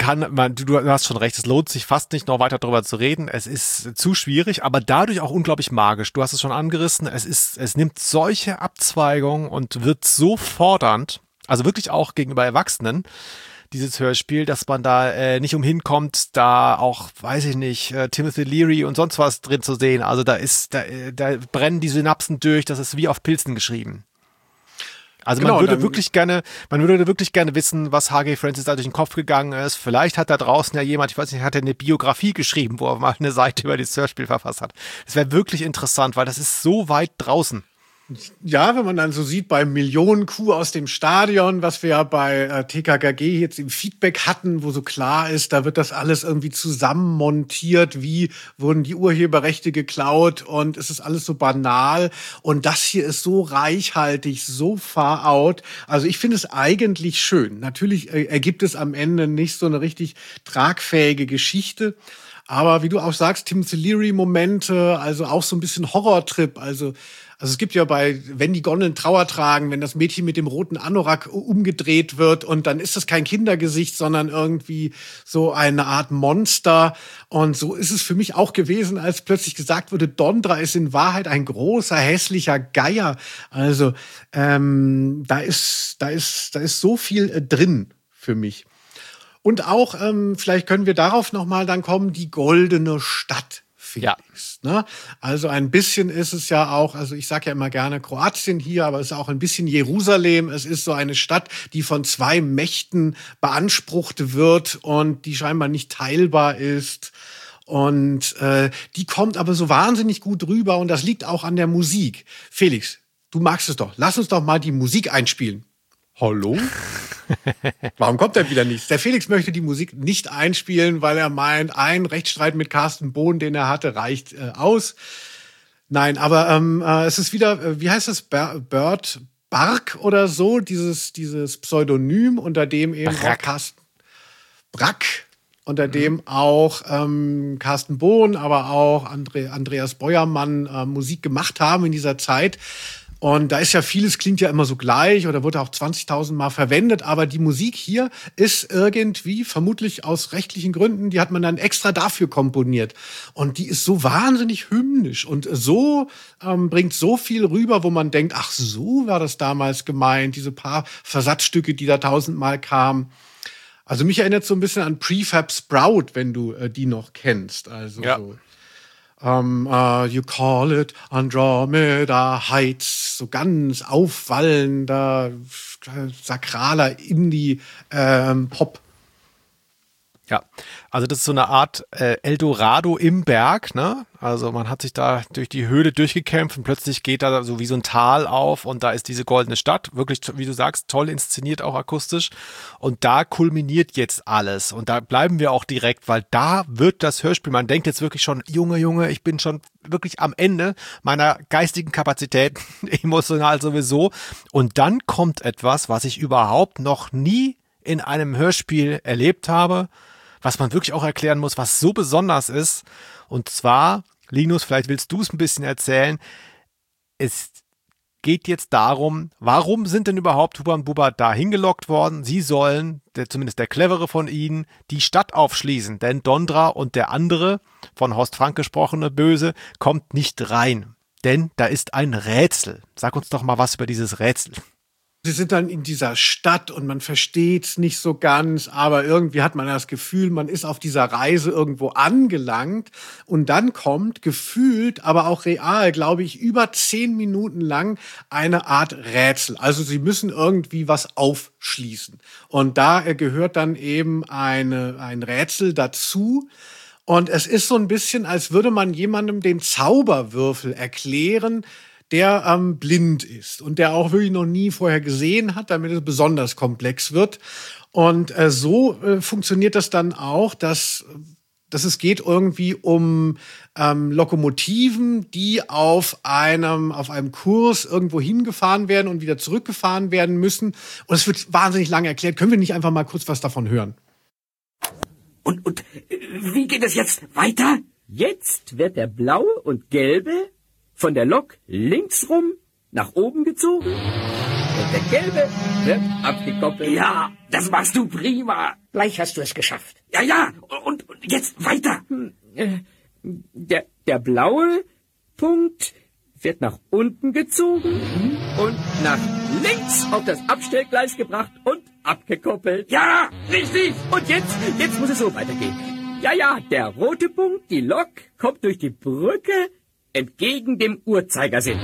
du hast schon recht, es lohnt sich fast nicht noch weiter darüber zu reden. Es ist zu schwierig, aber dadurch auch unglaublich magisch. Du hast es schon angerissen, es nimmt solche Abzweigungen und wird so fordernd, also wirklich auch gegenüber Erwachsenen, dieses Hörspiel, dass man da nicht umhin kommt, da auch, weiß ich nicht, Timothy Leary und sonst was drin zu sehen. Also da brennen die Synapsen durch, das ist wie auf Pilzen geschrieben. Also genau, man würde wirklich gerne wissen, was H.G. Francis da durch den Kopf gegangen ist. Vielleicht hat da draußen ja jemand, ich weiß nicht, hat er eine Biografie geschrieben, wo er mal eine Seite über das Hörspiel verfasst hat. Das wäre wirklich interessant, weil das ist so weit draußen. Ja, wenn man dann so sieht, bei Millionen-Kuh aus dem Stadion, was wir ja bei TKKG jetzt im Feedback hatten, wo so klar ist, da wird das alles irgendwie zusammenmontiert, wie wurden die Urheberrechte geklaut und es ist alles so banal und das hier ist so reichhaltig, so far out. Also ich finde es eigentlich schön. Natürlich ergibt es am Ende nicht so eine richtig tragfähige Geschichte, aber wie du auch sagst, Timothy Leary-Momente, also auch so ein bisschen Horrortrip, also es gibt ja wenn die Gondeln Trauer tragen, wenn das Mädchen mit dem roten Anorak umgedreht wird und dann ist das kein Kindergesicht, sondern irgendwie so eine Art Monster. Und so ist es für mich auch gewesen, als plötzlich gesagt wurde, Dondra ist in Wahrheit ein großer, hässlicher Geier. Also da ist so viel drin für mich. Und auch, vielleicht können wir darauf nochmal dann kommen, die goldene Stadt. Felix, ja. Ne? Also ein bisschen ist es ja auch, also ich sage ja immer gerne Kroatien hier, aber es ist auch ein bisschen Jerusalem. Es ist so eine Stadt, die von zwei Mächten beansprucht wird und die scheinbar nicht teilbar ist. Und die kommt aber so wahnsinnig gut rüber und das liegt auch an der Musik. Felix, du magst es doch. Lass uns doch mal die Musik einspielen. Hallo? Warum kommt denn wieder nichts? Der Felix möchte die Musik nicht einspielen, weil er meint, ein Rechtsstreit mit Carsten Bohn, den er hatte, reicht aus. Nein, aber es ist wieder, wie heißt das? Bert Bark oder so, dieses Pseudonym, unter dem eben auch Carsten Brack, unter dem auch Carsten Bohn, aber auch Andreas Beuermann Musik gemacht haben in dieser Zeit. Und da ist ja vieles, klingt ja immer so gleich oder wurde auch 20.000 Mal verwendet. Aber die Musik hier ist irgendwie, vermutlich aus rechtlichen Gründen, die hat man dann extra dafür komponiert. Und die ist so wahnsinnig hymnisch und so bringt so viel rüber, wo man denkt, ach, so war das damals gemeint, diese paar Versatzstücke, die da 1000-mal kamen. Also mich erinnert so ein bisschen an Prefab Sprout, wenn du die noch kennst. Also ja. So. You call it Andromeda Heights, so ganz aufwallender, sakraler Indie-Pop. Ja, also das ist so eine Art Eldorado im Berg, ne? Also man hat sich da durch die Höhle durchgekämpft und plötzlich geht da so wie so ein Tal auf und da ist diese goldene Stadt, wirklich, wie du sagst, toll inszeniert, auch akustisch. Und da kulminiert jetzt alles und da bleiben wir auch direkt, weil da wird das Hörspiel, man denkt jetzt wirklich schon, Junge, ich bin schon wirklich am Ende meiner geistigen Kapazität, emotional sowieso. Und dann kommt etwas, was ich überhaupt noch nie in einem Hörspiel erlebt habe, was man wirklich auch erklären muss, was so besonders ist. Und zwar, Linus, vielleicht willst du es ein bisschen erzählen. Es geht jetzt darum, warum sind denn überhaupt Hubba und Bubba da hingelockt worden? Sie sollen, zumindest der Clevere von ihnen, die Stadt aufschließen. Denn Dondra und der andere, von Horst Frank gesprochene Böse, kommt nicht rein. Denn da ist ein Rätsel. Sag uns doch mal was über dieses Rätsel. Sie sind dann in dieser Stadt und man versteht es nicht so ganz, aber irgendwie hat man das Gefühl, man ist auf dieser Reise irgendwo angelangt und dann kommt gefühlt, aber auch real, glaube ich, über 10 Minuten lang eine Art Rätsel. Also sie müssen irgendwie was aufschließen und da gehört dann eben ein Rätsel dazu. Und es ist so ein bisschen, als würde man jemandem den Zauberwürfel erklären, der blind ist und der auch wirklich noch nie vorher gesehen hat, damit es besonders komplex wird. Und so funktioniert das dann auch, dass es geht irgendwie um Lokomotiven, die auf einem Kurs irgendwo hingefahren werden und wieder zurückgefahren werden müssen. Und es wird wahnsinnig lange erklärt. Können wir nicht einfach mal kurz was davon hören? Und wie geht es jetzt weiter? Jetzt wird der blaue und gelbe von der Lok linksrum nach oben gezogen und der gelbe wird abgekoppelt. Ja, das machst du prima. Gleich hast du es geschafft. Ja, und jetzt weiter. Der blaue Punkt wird nach unten gezogen und nach links auf das Abstellgleis gebracht und abgekoppelt. Ja, richtig. Und jetzt muss es so weitergehen. Ja, der rote Punkt, die Lok, kommt durch die Brücke entgegen dem Uhrzeigersinn.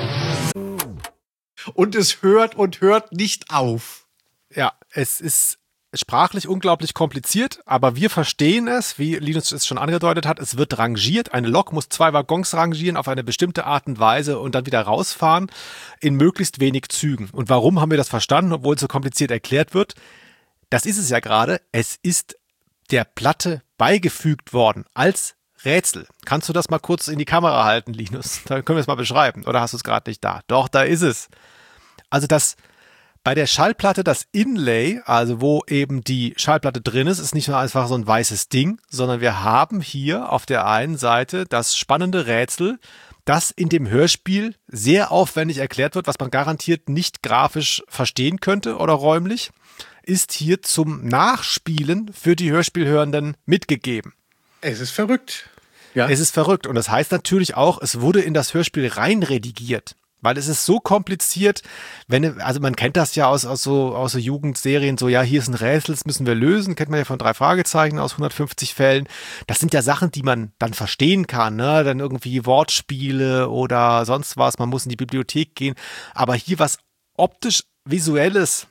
Und es hört und hört nicht auf. Ja, es ist sprachlich unglaublich kompliziert, aber wir verstehen es, wie Linus es schon angedeutet hat, es wird rangiert. Eine Lok muss 2 Waggons rangieren auf eine bestimmte Art und Weise und dann wieder rausfahren in möglichst wenig Zügen. Und warum haben wir das verstanden, obwohl es so kompliziert erklärt wird? Das ist es ja gerade. Es ist der Platte beigefügt worden als Rätsel. Kannst du das mal kurz in die Kamera halten, Linus? Da können wir es mal beschreiben. Oder hast du es gerade nicht da? Doch, da ist es. Also bei der Schallplatte das Inlay, also wo eben die Schallplatte drin ist nicht nur einfach so ein weißes Ding, sondern wir haben hier auf der einen Seite das spannende Rätsel, das in dem Hörspiel sehr aufwendig erklärt wird, was man garantiert nicht grafisch verstehen könnte oder räumlich, ist hier zum Nachspielen für die Hörspielhörenden mitgegeben. Es ist verrückt. Ja. Es ist verrückt und das heißt natürlich auch, es wurde in das Hörspiel reinredigiert. Weil es ist so kompliziert, also man kennt das ja aus so Jugendserien, so ja, hier ist ein Rätsel, das müssen wir lösen, kennt man ja von 3 Fragezeichen aus 150 Fällen. Das sind ja Sachen, die man dann verstehen kann, ne? Dann irgendwie Wortspiele oder sonst was, man muss in die Bibliothek gehen. Aber hier was optisch-visuelles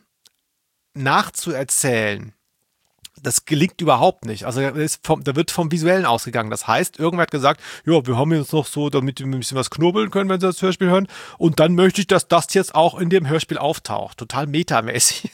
nachzuerzählen, das gelingt überhaupt nicht. Also da wird vom Visuellen ausgegangen. Das heißt, irgendwer hat gesagt, ja, wir haben jetzt noch so, damit wir ein bisschen was knubbeln können, wenn sie das Hörspiel hören. Und dann möchte ich, dass das jetzt auch in dem Hörspiel auftaucht. Total metamäßig.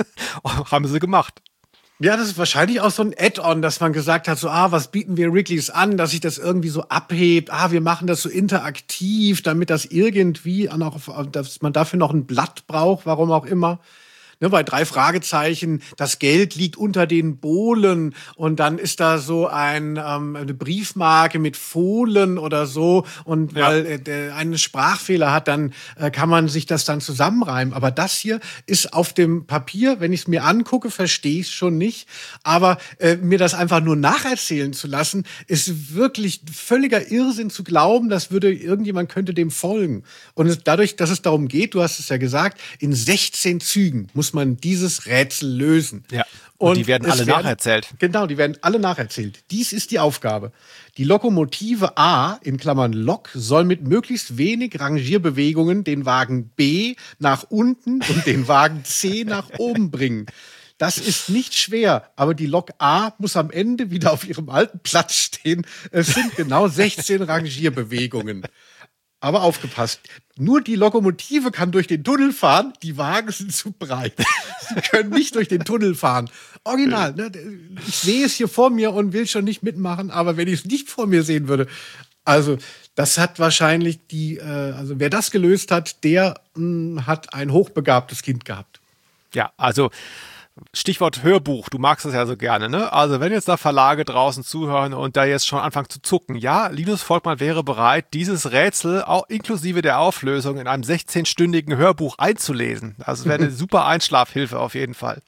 Haben sie gemacht. Ja, das ist wahrscheinlich auch so ein Add-on, dass man gesagt hat, so, was bieten wir Wrigley's an, dass sich das irgendwie so abhebt. Wir machen das so interaktiv, damit das irgendwie, dass man dafür noch ein Blatt braucht, warum auch immer. Bei 3 Fragezeichen, das Geld liegt unter den Bohlen und dann ist da so eine Briefmarke mit Fohlen oder so und weil der einen Sprachfehler hat, dann kann man sich das dann zusammenreimen. Aber das hier ist auf dem Papier, wenn ich es mir angucke, verstehe ich es schon nicht. Aber mir das einfach nur nacherzählen zu lassen, ist wirklich völliger Irrsinn zu glauben, irgendjemand könnte dem folgen. Und dadurch, dass es darum geht, du hast es ja gesagt, in 16 Zügen muss man dieses Rätsel lösen. Ja. Und die werden alle nacherzählt. Genau, die werden alle nacherzählt. Dies ist die Aufgabe. Die Lokomotive A, in Klammern Lok, soll mit möglichst wenig Rangierbewegungen den Wagen B nach unten und den Wagen C nach oben bringen. Das ist nicht schwer, aber die Lok A muss am Ende wieder auf ihrem alten Platz stehen. Es sind genau 16 Rangierbewegungen. Aber aufgepasst, nur die Lokomotive kann durch den Tunnel fahren, die Wagen sind zu breit. Sie können nicht durch den Tunnel fahren. Original, ne? Ich sehe es hier vor mir und will schon nicht mitmachen, aber wenn ich es nicht vor mir sehen würde, also das hat wahrscheinlich also wer das gelöst hat, der hat ein hochbegabtes Kind gehabt. Ja, also Stichwort Hörbuch, du magst das ja so gerne, ne? Also wenn jetzt da Verlage draußen zuhören und da jetzt schon anfangen zu zucken, ja, Linus Volkmann wäre bereit, dieses Rätsel auch inklusive der Auflösung in einem 16-stündigen Hörbuch einzulesen. Also wäre eine super Einschlafhilfe auf jeden Fall.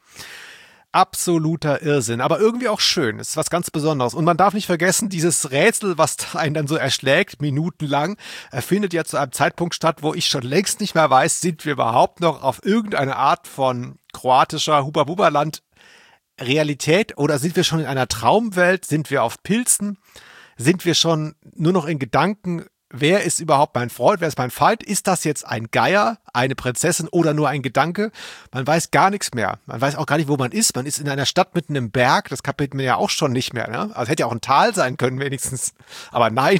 Absoluter Irrsinn, aber irgendwie auch schön. Das ist was ganz Besonderes. Und man darf nicht vergessen, dieses Rätsel, was einen dann so erschlägt, minutenlang, findet ja zu einem Zeitpunkt statt, wo ich schon längst nicht mehr weiß, sind wir überhaupt noch auf irgendeine Art von kroatischer Huba-Buba-Land Realität oder sind wir schon in einer Traumwelt? Sind wir auf Pilzen? Sind wir schon nur noch in Gedanken? Wer ist überhaupt mein Freund? Wer ist mein Feind? Ist das jetzt ein Geier, eine Prinzessin oder nur ein Gedanke? Man weiß gar nichts mehr. Man weiß auch gar nicht, wo man ist. Man ist in einer Stadt mitten im Berg. Das kapiert man ja auch schon nicht mehr. Ne? Also hätte ja auch ein Tal sein können wenigstens. Aber nein,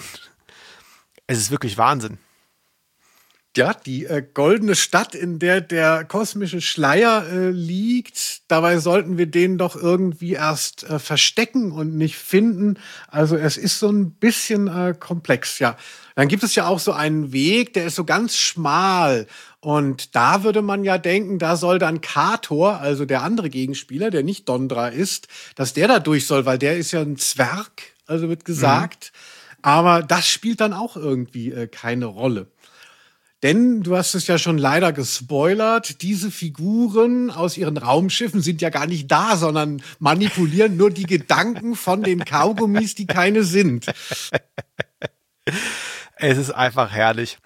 es ist wirklich Wahnsinn. Ja, die goldene Stadt, in der der kosmische Schleier liegt. Dabei sollten wir den doch irgendwie erst verstecken und nicht finden. Also es ist so ein bisschen komplex, ja. Dann gibt es ja auch so einen Weg, der ist so ganz schmal. Und da würde man ja denken, da soll dann Kator, also der andere Gegenspieler, der nicht Dondra ist, dass der da durch soll, weil der ist ja ein Zwerg, also wird gesagt. Aber das spielt dann auch irgendwie keine Rolle. Denn, du hast es ja schon leider gespoilert, diese Figuren aus ihren Raumschiffen sind ja gar nicht da, sondern manipulieren nur die Gedanken von den Kaugummis, die keine sind. Es ist einfach herrlich.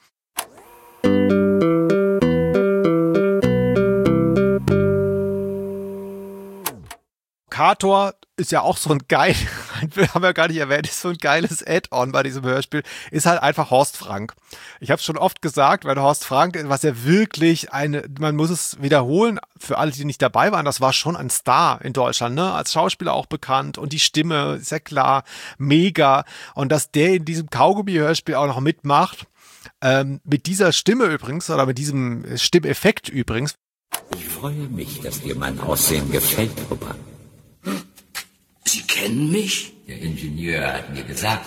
Kator ist ja auch so ein geil, haben wir gar nicht erwähnt, ist so ein geiles Add-on bei diesem Hörspiel, ist halt einfach Horst Frank. Ich habe es schon oft gesagt, weil Horst Frank, was ja wirklich man muss es wiederholen, für alle, die nicht dabei waren, das war schon ein Star in Deutschland, ne? Als Schauspieler auch bekannt und die Stimme, ist ja klar, mega. Und dass der in diesem Kaugummi-Hörspiel auch noch mitmacht, mit dieser Stimme übrigens, oder mit diesem Stimmeffekt übrigens. Ich freue mich, dass dir mein Aussehen gefällt, Opa. Sie kennen mich? Der Ingenieur hat mir gesagt,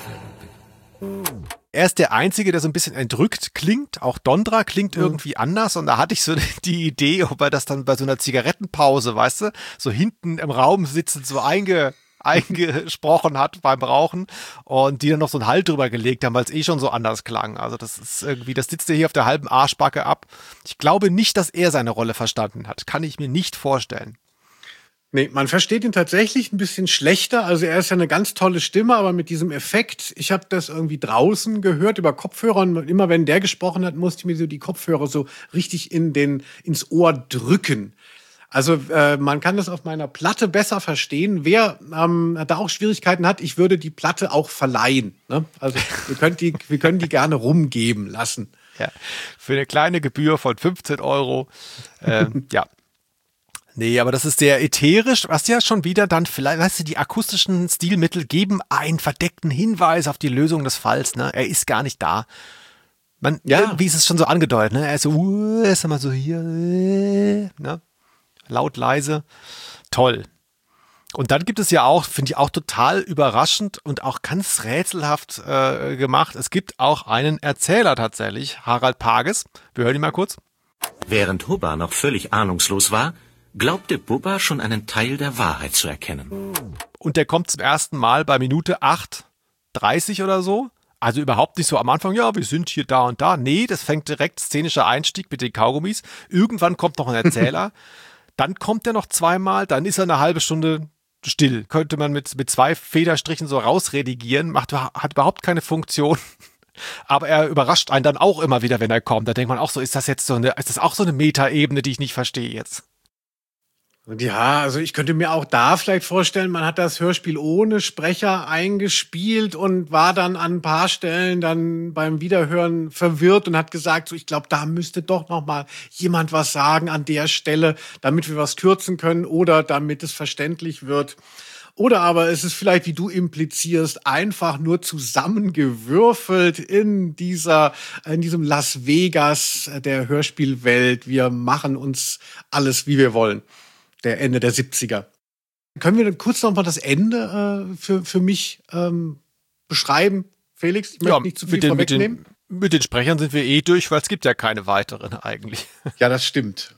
Er ist der Einzige, der so ein bisschen entrückt klingt. Auch Dondra klingt irgendwie anders. Und da hatte ich so die Idee, ob er das dann bei so einer Zigarettenpause, weißt du, so hinten im Raum sitzend so eingesprochen hat beim Rauchen und die dann noch so einen Halt drüber gelegt haben, weil es schon so anders klang. Also das ist irgendwie, das sitzt ja hier auf der halben Arschbacke ab. Ich glaube nicht, dass er seine Rolle verstanden hat. Kann ich mir nicht vorstellen. Nee, man versteht ihn tatsächlich ein bisschen schlechter. Also er ist ja eine ganz tolle Stimme, aber mit diesem Effekt, ich habe das irgendwie draußen gehört über Kopfhörer und immer wenn der gesprochen hat, musste ich mir so die Kopfhörer so richtig ins Ohr drücken. Also man kann das auf meiner Platte besser verstehen. Wer da auch Schwierigkeiten hat, ich würde die Platte auch verleihen. Ne? Also wir können die gerne rumgeben lassen. Ja, für eine kleine Gebühr von 15 €. Ja. Nee, aber das ist sehr ätherisch, was ja schon wieder dann vielleicht, weißt du, die akustischen Stilmittel geben einen verdeckten Hinweis auf die Lösung des Falls, ne? Er ist gar nicht da. Irgendwie ist es schon so angedeutet, ne? Er ist so, ist immer so hier, ne? Laut, leise. Toll. Und dann gibt es ja auch, finde ich auch total überraschend und auch ganz rätselhaft gemacht. Es gibt auch einen Erzähler tatsächlich, Harald Pages. Wir hören ihn mal kurz. Während Hubba noch völlig ahnungslos war, glaubte Bubba schon einen Teil der Wahrheit zu erkennen. Und der kommt zum ersten Mal bei Minute 8:30 oder so. Also überhaupt nicht so am Anfang, ja, wir sind hier da und da. Nee, das fängt direkt szenischer Einstieg mit den Kaugummis. Irgendwann kommt noch ein Erzähler. Dann kommt er noch zweimal, dann ist er eine halbe Stunde still. Könnte man mit 2 Federstrichen so rausredigieren, hat überhaupt keine Funktion. Aber er überrascht einen dann auch immer wieder, wenn er kommt. Da denkt man auch so, ist das auch so eine Metaebene, die ich nicht verstehe jetzt? Ja, also ich könnte mir auch da vielleicht vorstellen, man hat das Hörspiel ohne Sprecher eingespielt und war dann an ein paar Stellen dann beim Wiederhören verwirrt und hat gesagt, so ich glaube, da müsste doch noch mal jemand was sagen an der Stelle, damit wir was kürzen können oder damit es verständlich wird. Oder aber es ist vielleicht, wie du implizierst, einfach nur zusammengewürfelt in diesem Las Vegas der Hörspielwelt. Wir machen uns alles, wie wir wollen. Der Ende der 70er. Können wir kurz noch mal das Ende für mich beschreiben, Felix? Ich möchte nicht zu viel vorwegnehmen. Mit den Sprechern sind wir durch, weil es gibt ja keine weiteren eigentlich. Ja, das stimmt.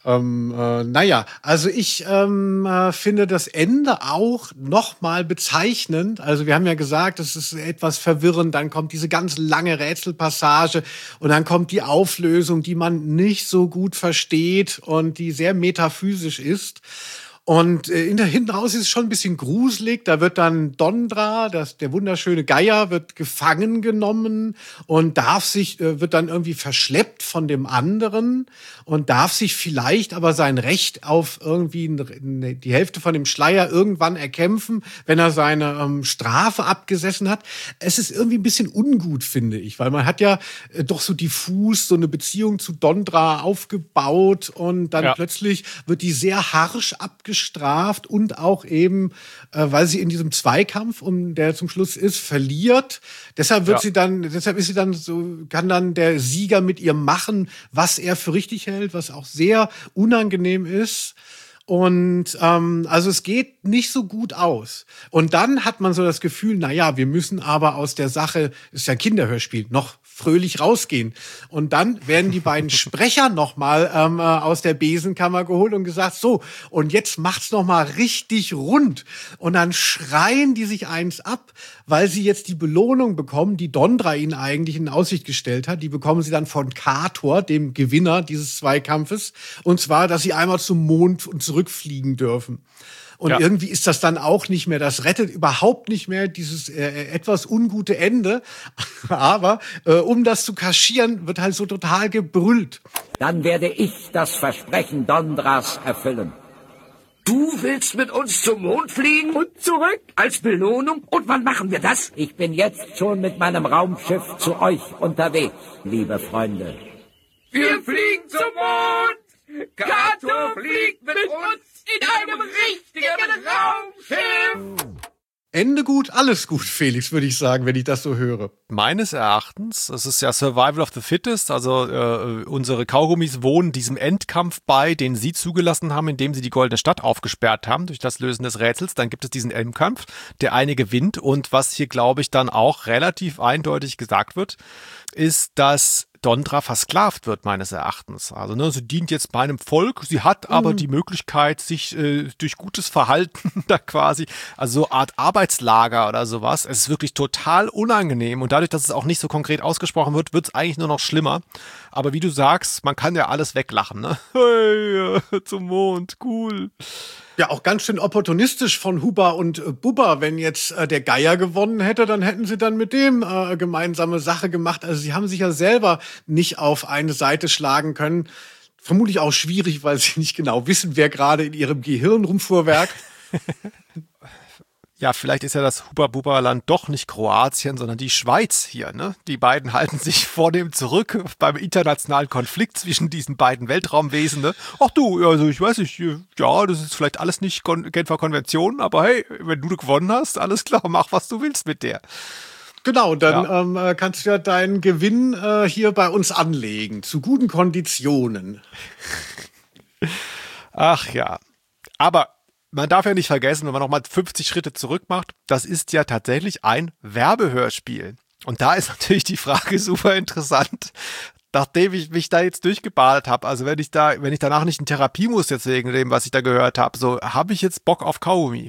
Also ich finde das Ende auch noch mal bezeichnend. Also wir haben ja gesagt, es ist etwas verwirrend. Dann kommt diese ganz lange Rätselpassage und dann kommt die Auflösung, die man nicht so gut versteht und die sehr metaphysisch ist. Und hinten raus ist es schon ein bisschen gruselig. Da wird dann Dondra, der wunderschöne Geier, wird gefangen genommen und wird dann irgendwie verschleppt von dem anderen und darf sich vielleicht aber sein Recht auf irgendwie die Hälfte von dem Schleier irgendwann erkämpfen, wenn er seine Strafe abgesessen hat. Es ist irgendwie ein bisschen ungut, finde ich, weil man hat ja doch so diffus so eine Beziehung zu Dondra aufgebaut und dann plötzlich wird die sehr harsch abgestraft und auch eben, weil sie in diesem Zweikampf, der zum Schluss ist, verliert. Deshalb kann dann der Sieger mit ihr machen, was er für richtig hält, was auch sehr unangenehm ist. Und also es geht nicht so gut aus. Und dann hat man so das Gefühl, wir müssen aber aus der Sache, ist ja ein Kinderhörspiel, noch fröhlich rausgehen. Und dann werden die beiden Sprecher nochmal aus der Besenkammer geholt und gesagt, so, und jetzt macht's nochmal richtig rund. Und dann schreien die sich eins ab, weil sie jetzt die Belohnung bekommen, die Dondra ihnen eigentlich in Aussicht gestellt hat. Die bekommen sie dann von Kator, dem Gewinner dieses Zweikampfes. Und zwar, dass sie einmal zum Mond und zurückfliegen dürfen. Und irgendwie ist das dann auch nicht mehr, das rettet überhaupt nicht mehr dieses etwas ungute Ende. Aber um das zu kaschieren, wird halt so total gebrüllt. Dann werde ich das Versprechen Dondras erfüllen. Du willst mit uns zum Mond fliegen und zurück als Belohnung? Und wann machen wir das? Ich bin jetzt schon mit meinem Raumschiff zu euch unterwegs, liebe Freunde. Wir fliegen zum Mond! Kato fliegt mit uns in einem richtigen Raumschiff! Ende gut, alles gut, Felix, würde ich sagen, wenn ich das so höre. Meines Erachtens, es ist ja Survival of the Fittest, also unsere Kaugummis wohnen diesem Endkampf bei, den sie zugelassen haben, indem sie die Goldene Stadt aufgesperrt haben durch das Lösen des Rätsels. Dann gibt es diesen Endkampf, der eine gewinnt. Und was hier, glaube ich, dann auch relativ eindeutig gesagt wird, ist, dass Dondra versklavt wird, meines Erachtens. Also sie dient jetzt meinem Volk, sie hat aber die Möglichkeit, sich durch gutes Verhalten da quasi, also so eine Art Arbeitslager oder sowas, es ist wirklich total unangenehm und dadurch, dass es auch nicht so konkret ausgesprochen wird, wird es eigentlich nur noch schlimmer. Aber wie du sagst, man kann ja alles weglachen, ne? Hey, zum Mond, cool. Ja, auch ganz schön opportunistisch von Hubba und Bubba. Wenn jetzt der Geier gewonnen hätte, dann hätten sie dann mit dem gemeinsame Sache gemacht. Also sie haben sich ja selber nicht auf eine Seite schlagen können. Vermutlich auch schwierig, weil sie nicht genau wissen, wer gerade in ihrem Gehirn rumfuhrwerkt. Ja, vielleicht ist ja das Hubba-Bubba-Land doch nicht Kroatien, sondern die Schweiz hier, ne? Die beiden halten sich vornehm zurück beim internationalen Konflikt zwischen diesen beiden Weltraumwesen, ne? Ach du, also ich weiß nicht, ja, das ist vielleicht alles nicht Genfer Konvention, aber hey, wenn du gewonnen hast, alles klar, mach, was du willst mit der. Genau, dann kannst du ja deinen Gewinn hier bei uns anlegen, zu guten Konditionen. Ach ja, aber man darf ja nicht vergessen, wenn man nochmal 50 Schritte zurück macht, das ist ja tatsächlich ein Werbehörspiel. Und da ist natürlich die Frage super interessant, nachdem ich mich da jetzt durchgebadet habe, also wenn ich danach nicht in Therapie muss jetzt wegen dem, was ich da gehört habe, so habe ich jetzt Bock auf Kaugummi.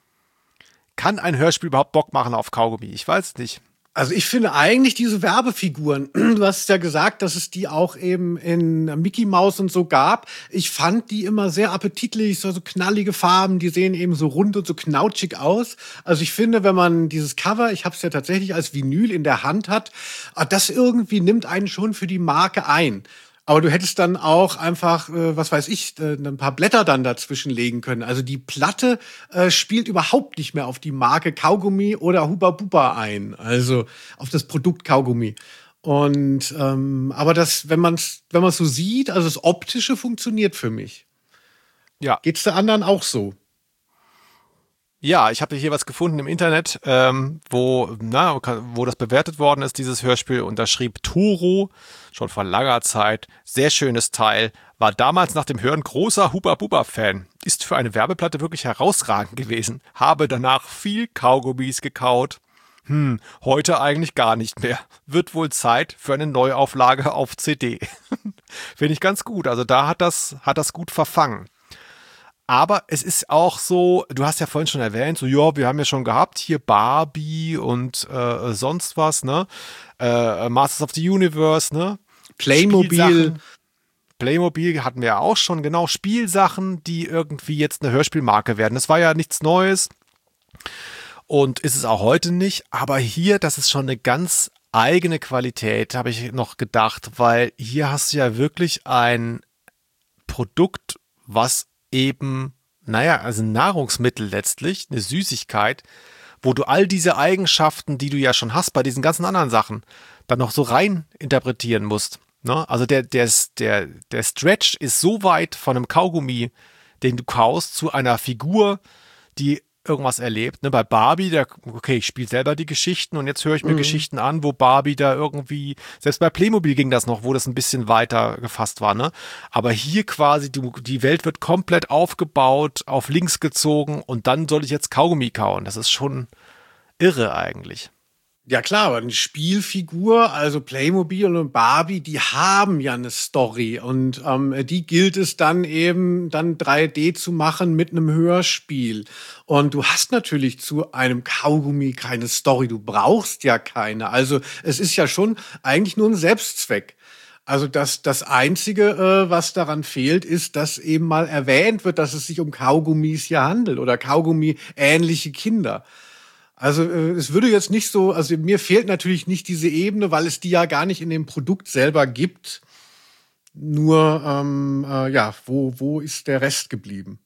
Kann ein Hörspiel überhaupt Bock machen auf Kaugummi? Ich weiß es nicht. Also ich finde eigentlich diese Werbefiguren, du hast ja gesagt, dass es die auch eben in Mickey Mouse und so gab. Ich fand die immer sehr appetitlich, so knallige Farben, die sehen eben so rund und so knautschig aus. Also ich finde, wenn man dieses Cover, ich habe es ja tatsächlich als Vinyl in der Hand hat, das irgendwie nimmt einen schon für die Marke ein. Aber du hättest dann auch einfach, was weiß ich, ein paar Blätter dann dazwischen legen können. Also die Platte spielt überhaupt nicht mehr auf die Marke Kaugummi oder Hubba Bubba ein. Also auf das Produkt Kaugummi. Und aber das, wenn man es so sieht, also das Optische funktioniert für mich. Ja. Geht's der anderen auch so? Ja, ich habe hier was gefunden im Internet, wo das bewertet worden ist, dieses Hörspiel. Und da schrieb Toro, schon vor langer Zeit, sehr schönes Teil, war damals nach dem Hören großer Hubba-Bubba-Fan. Ist für eine Werbeplatte wirklich herausragend gewesen. Habe danach viel Kaugummis gekaut. Heute eigentlich gar nicht mehr. Wird wohl Zeit für eine Neuauflage auf CD. Finde ich ganz gut. Also da hat das gut verfangen. Aber es ist auch so, du hast ja vorhin schon erwähnt, so ja, wir haben ja schon gehabt, hier Barbie und sonst was, ne? Masters of the Universe, ne? Playmobil hatten wir ja auch schon, genau. Spielsachen, die irgendwie jetzt eine Hörspielmarke werden. Das war ja nichts Neues und ist es auch heute nicht. Aber hier, das ist schon eine ganz eigene Qualität, habe ich noch gedacht, weil hier hast du ja wirklich ein Produkt, was eben, also ein Nahrungsmittel letztlich, eine Süßigkeit, wo du all diese Eigenschaften, die du ja schon hast bei diesen ganzen anderen Sachen, dann noch so rein interpretieren musst. Ne? Also der Stretch ist so weit von einem Kaugummi, den du kaust, zu einer Figur, die irgendwas erlebt. Ne? Bei Barbie, ich spiele selber die Geschichten und jetzt höre ich mir Geschichten an, wo Barbie da irgendwie, selbst bei Playmobil ging das noch, wo das ein bisschen weiter gefasst war. Ne? Aber hier quasi, die Welt wird komplett aufgebaut, auf links gezogen und dann soll ich jetzt Kaugummi kauen. Das ist schon irre eigentlich. Ja klar, aber eine Spielfigur, also Playmobil und Barbie, die haben ja eine Story und die gilt es dann eben dann 3D zu machen mit einem Hörspiel. Und du hast natürlich zu einem Kaugummi keine Story, du brauchst ja keine. Also es ist ja schon eigentlich nur ein Selbstzweck. Also das Einzige, was daran fehlt, ist, dass eben mal erwähnt wird, dass es sich um Kaugummis hier handelt oder Kaugummi-ähnliche Kinder. Also es würde jetzt nicht so, also mir fehlt natürlich nicht diese Ebene, weil es die ja gar nicht in dem Produkt selber gibt. Nur, wo ist der Rest geblieben?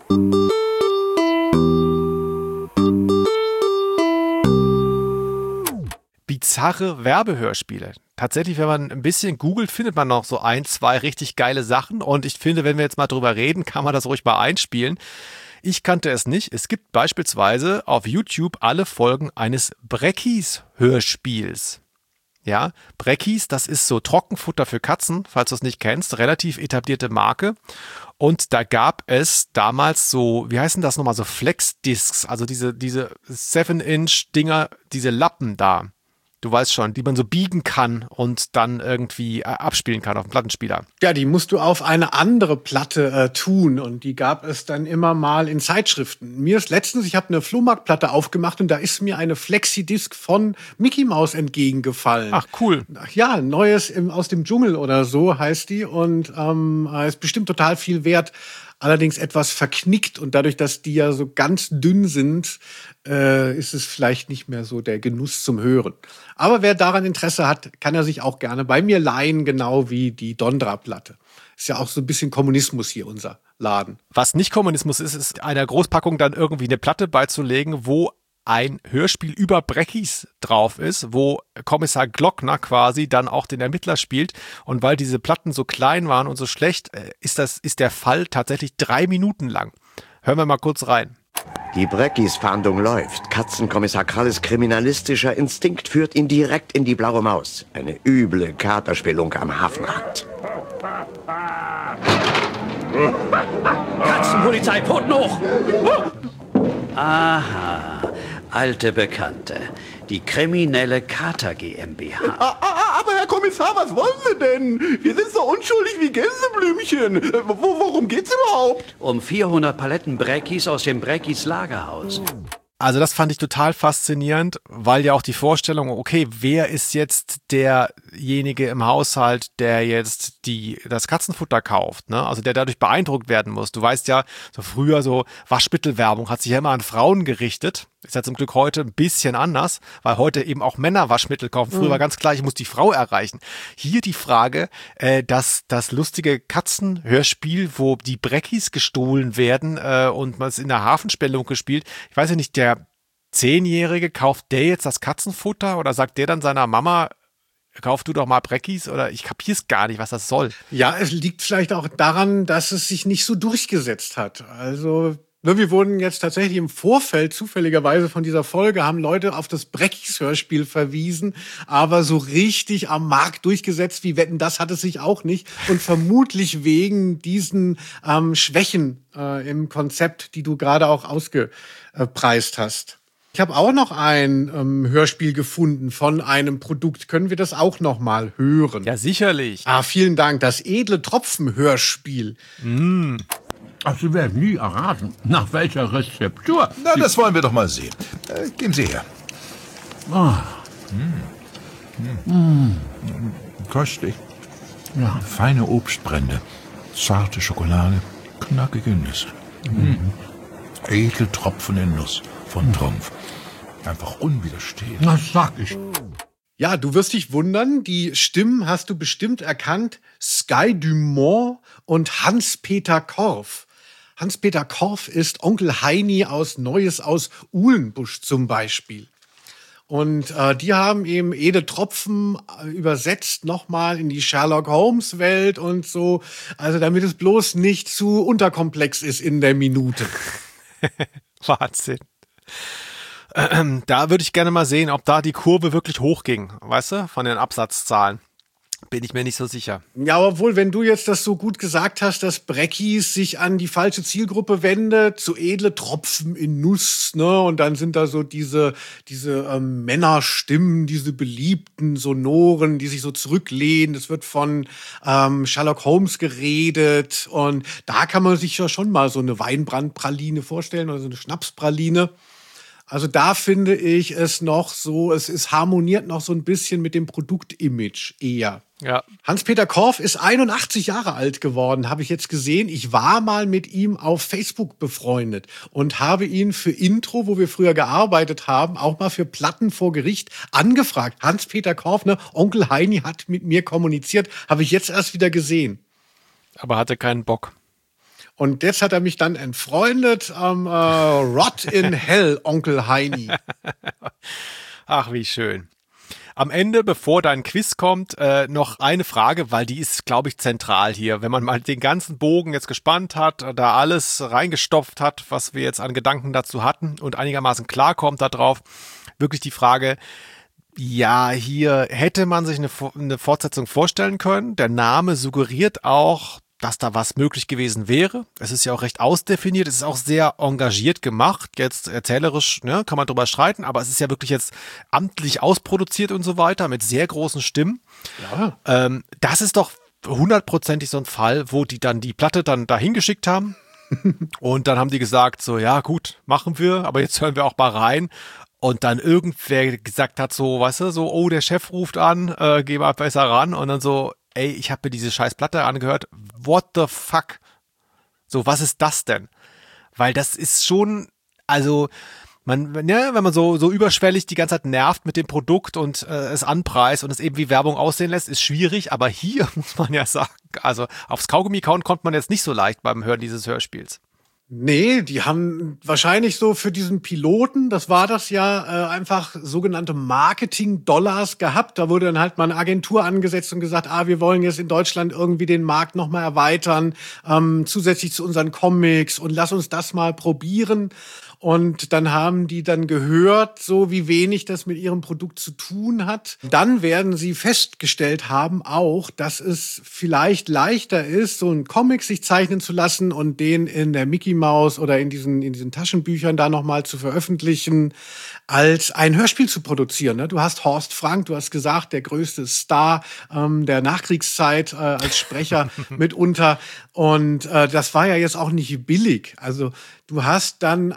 Bizarre Werbehörspiele. Tatsächlich, wenn man ein bisschen googelt, findet man noch so 1, 2 richtig geile Sachen. Und ich finde, wenn wir jetzt mal drüber reden, kann man das ruhig mal einspielen. Ich kannte es nicht. Es gibt beispielsweise auf YouTube alle Folgen eines Breckies-Hörspiels. Ja, Breckies, das ist so Trockenfutter für Katzen, falls du es nicht kennst, relativ etablierte Marke. Und da gab es damals so, wie heißen das nochmal, so Flex-Discs, also diese 7-Inch-Dinger, diese Lappen da. Du weißt schon, die man so biegen kann und dann irgendwie abspielen kann auf dem Plattenspieler. Ja, die musst du auf eine andere Platte tun und die gab es dann immer mal in Zeitschriften. Mir ist letztens, ich habe eine Flohmarktplatte aufgemacht und da ist mir eine Flexi-Disc von Mickey Mouse entgegengefallen. Ach, cool. Ja, Neues aus dem Dschungel oder so heißt die und ist bestimmt total viel wert. Allerdings etwas verknickt und dadurch, dass die ja so ganz dünn sind, ist es vielleicht nicht mehr so der Genuss zum Hören. Aber wer daran Interesse hat, kann er sich auch gerne bei mir leihen, genau wie die Dondra-Platte. Ist ja auch so ein bisschen Kommunismus hier, unser Laden. Was nicht Kommunismus ist, ist einer Großpackung dann irgendwie eine Platte beizulegen, wo ein Hörspiel über Breckies drauf ist, wo Kommissar Glockner quasi dann auch den Ermittler spielt. Und weil diese Platten so klein waren und so schlecht, ist der Fall tatsächlich 3 Minuten lang. Hören wir mal kurz rein. Die Breckies-Fahndung läuft. Katzenkommissar Kralles kriminalistischer Instinkt führt ihn direkt in die Blaue Maus. Eine üble Katerspelung am Hafenrand. Katzenpolizei, Pfoten hoch! Aha, alte Bekannte. Die kriminelle Kater GmbH. Aber Herr Kommissar, was wollen Sie denn? Wir sind so unschuldig wie Gänseblümchen. Worum geht's überhaupt? Um 400 Paletten Breckies aus dem Breckies Lagerhaus. Also das fand ich total faszinierend, weil ja auch die Vorstellung, okay, wer ist jetzt derjenige im Haushalt, der jetzt das Katzenfutter kauft, ne? Also der dadurch beeindruckt werden muss. Du weißt ja, so früher so Waschmittelwerbung hat sich ja immer an Frauen gerichtet. Ist ja zum Glück heute ein bisschen anders, weil heute eben auch Männer Waschmittel kaufen. Früher war ganz klar, ich muss die Frau erreichen. Hier die Frage, dass das lustige Katzenhörspiel, wo die Breckies gestohlen werden und man es in der Hafenspelung gespielt. Ich weiß ja nicht, der 10-Jährige, kauft der jetzt das Katzenfutter oder sagt der dann seiner Mama, kauf du doch mal Breckies, oder ich kapier's gar nicht, was das soll. Ja, es liegt vielleicht auch daran, dass es sich nicht so durchgesetzt hat. Also wir wurden jetzt tatsächlich im Vorfeld zufälligerweise von dieser Folge, haben Leute auf das Breckies-Hörspiel verwiesen, aber so richtig am Markt durchgesetzt wie Wetten, das hat es sich auch nicht. Und vermutlich wegen diesen Schwächen im Konzept, die du gerade auch ausgepreist hast. Ich habe auch noch ein Hörspiel gefunden von einem Produkt. Können wir das auch noch mal hören? Ja, sicherlich. Vielen Dank. Das edle Tropfen-Hörspiel. Ach, Sie werden nie erraten, nach welcher Rezeptur. Na, das wollen wir doch mal sehen. Geben Sie her. Köstlich. Ja, feine Obstbrände, zarte Schokolade, knackige Nüsse. Edle Tropfen in Nuss von Trumpf. Einfach unwiderstehlich. Das sag ich. Ja, du wirst dich wundern, die Stimmen hast du bestimmt erkannt. Sky Dumont und Hans-Peter Korff. Hans-Peter Korff ist Onkel Heini aus Neues aus Uhlenbusch zum Beispiel. Und die haben eben Ede Tropfen übersetzt nochmal in die Sherlock-Holmes-Welt und so. Also damit es bloß nicht zu unterkomplex ist in der Minute. Wahnsinn. Da würde ich gerne mal sehen, ob da die Kurve wirklich hochging, weißt du, von den Absatzzahlen. Bin ich mir nicht so sicher. Ja, obwohl, wenn du jetzt das so gut gesagt hast, dass Breckies sich an die falsche Zielgruppe wendet, so edle Tropfen in Nuss, ne? Und dann sind da so diese Männerstimmen, diese beliebten Sonoren, die sich so zurücklehnen. Es wird von Sherlock Holmes geredet. Und da kann man sich ja schon mal so eine Weinbrandpraline vorstellen oder so eine Schnapspraline. Also da finde ich es noch so, es harmoniert noch so ein bisschen mit dem Produktimage eher. Ja. Hans-Peter Korf ist 81 Jahre alt geworden, habe ich jetzt gesehen. Ich war mal mit ihm auf Facebook befreundet und habe ihn für Intro, wo wir früher gearbeitet haben, auch mal für Platten vor Gericht angefragt. Hans-Peter Korf, ne, Onkel Heini hat mit mir kommuniziert, habe ich jetzt erst wieder gesehen. Aber hatte keinen Bock. Und jetzt hat er mich dann entfreundet. Rot in Hell, Onkel Heini. Ach, wie schön. Am Ende, bevor dein Quiz kommt, noch eine Frage, weil die ist, glaube ich, zentral hier. Wenn man mal den ganzen Bogen jetzt gespannt hat, da alles reingestopft hat, was wir jetzt an Gedanken dazu hatten und einigermaßen klarkommt darauf, wirklich die Frage, ja, hier hätte man sich eine Fortsetzung vorstellen können. Der Name suggeriert auch, dass da was möglich gewesen wäre. Es ist ja auch recht ausdefiniert, es ist auch sehr engagiert gemacht, jetzt erzählerisch, ne, kann man drüber streiten, aber es ist ja wirklich jetzt amtlich ausproduziert und so weiter, mit sehr großen Stimmen. Ja. Das ist doch 100%ig so ein Fall, wo die dann die Platte dann dahin geschickt haben und dann haben die gesagt, so, ja gut, machen wir, aber jetzt hören wir auch mal rein. Und dann irgendwer gesagt hat so, weißt du, so, oh, der Chef ruft an, geh mal besser ran und dann so, ey, ich habe mir diese scheiß Platte angehört, what the fuck? So, was ist das denn? Weil das ist schon, also, wenn man so überschwellig die ganze Zeit nervt mit dem Produkt und es anpreist und es eben wie Werbung aussehen lässt, ist schwierig, aber hier muss man ja sagen, also aufs Kaugummi kauen konnte man jetzt nicht so leicht beim Hören dieses Hörspiels. Nee, die haben wahrscheinlich so für diesen Piloten, das war das ja, einfach sogenannte Marketing-Dollars gehabt. Da wurde dann halt mal eine Agentur angesetzt und gesagt, wir wollen jetzt in Deutschland irgendwie den Markt nochmal erweitern, zusätzlich zu unseren Comics und lass uns das mal probieren. Und dann haben die dann gehört, so wie wenig das mit ihrem Produkt zu tun hat. Dann werden sie festgestellt haben auch, dass es vielleicht leichter ist, so einen Comic sich zeichnen zu lassen und den in der Mickey Mouse oder in diesen Taschenbüchern da nochmal zu veröffentlichen, als ein Hörspiel zu produzieren. Du hast Horst Frank, du hast gesagt, der größte Star der Nachkriegszeit als Sprecher mitunter. Und das war ja jetzt auch nicht billig. Also du hast dann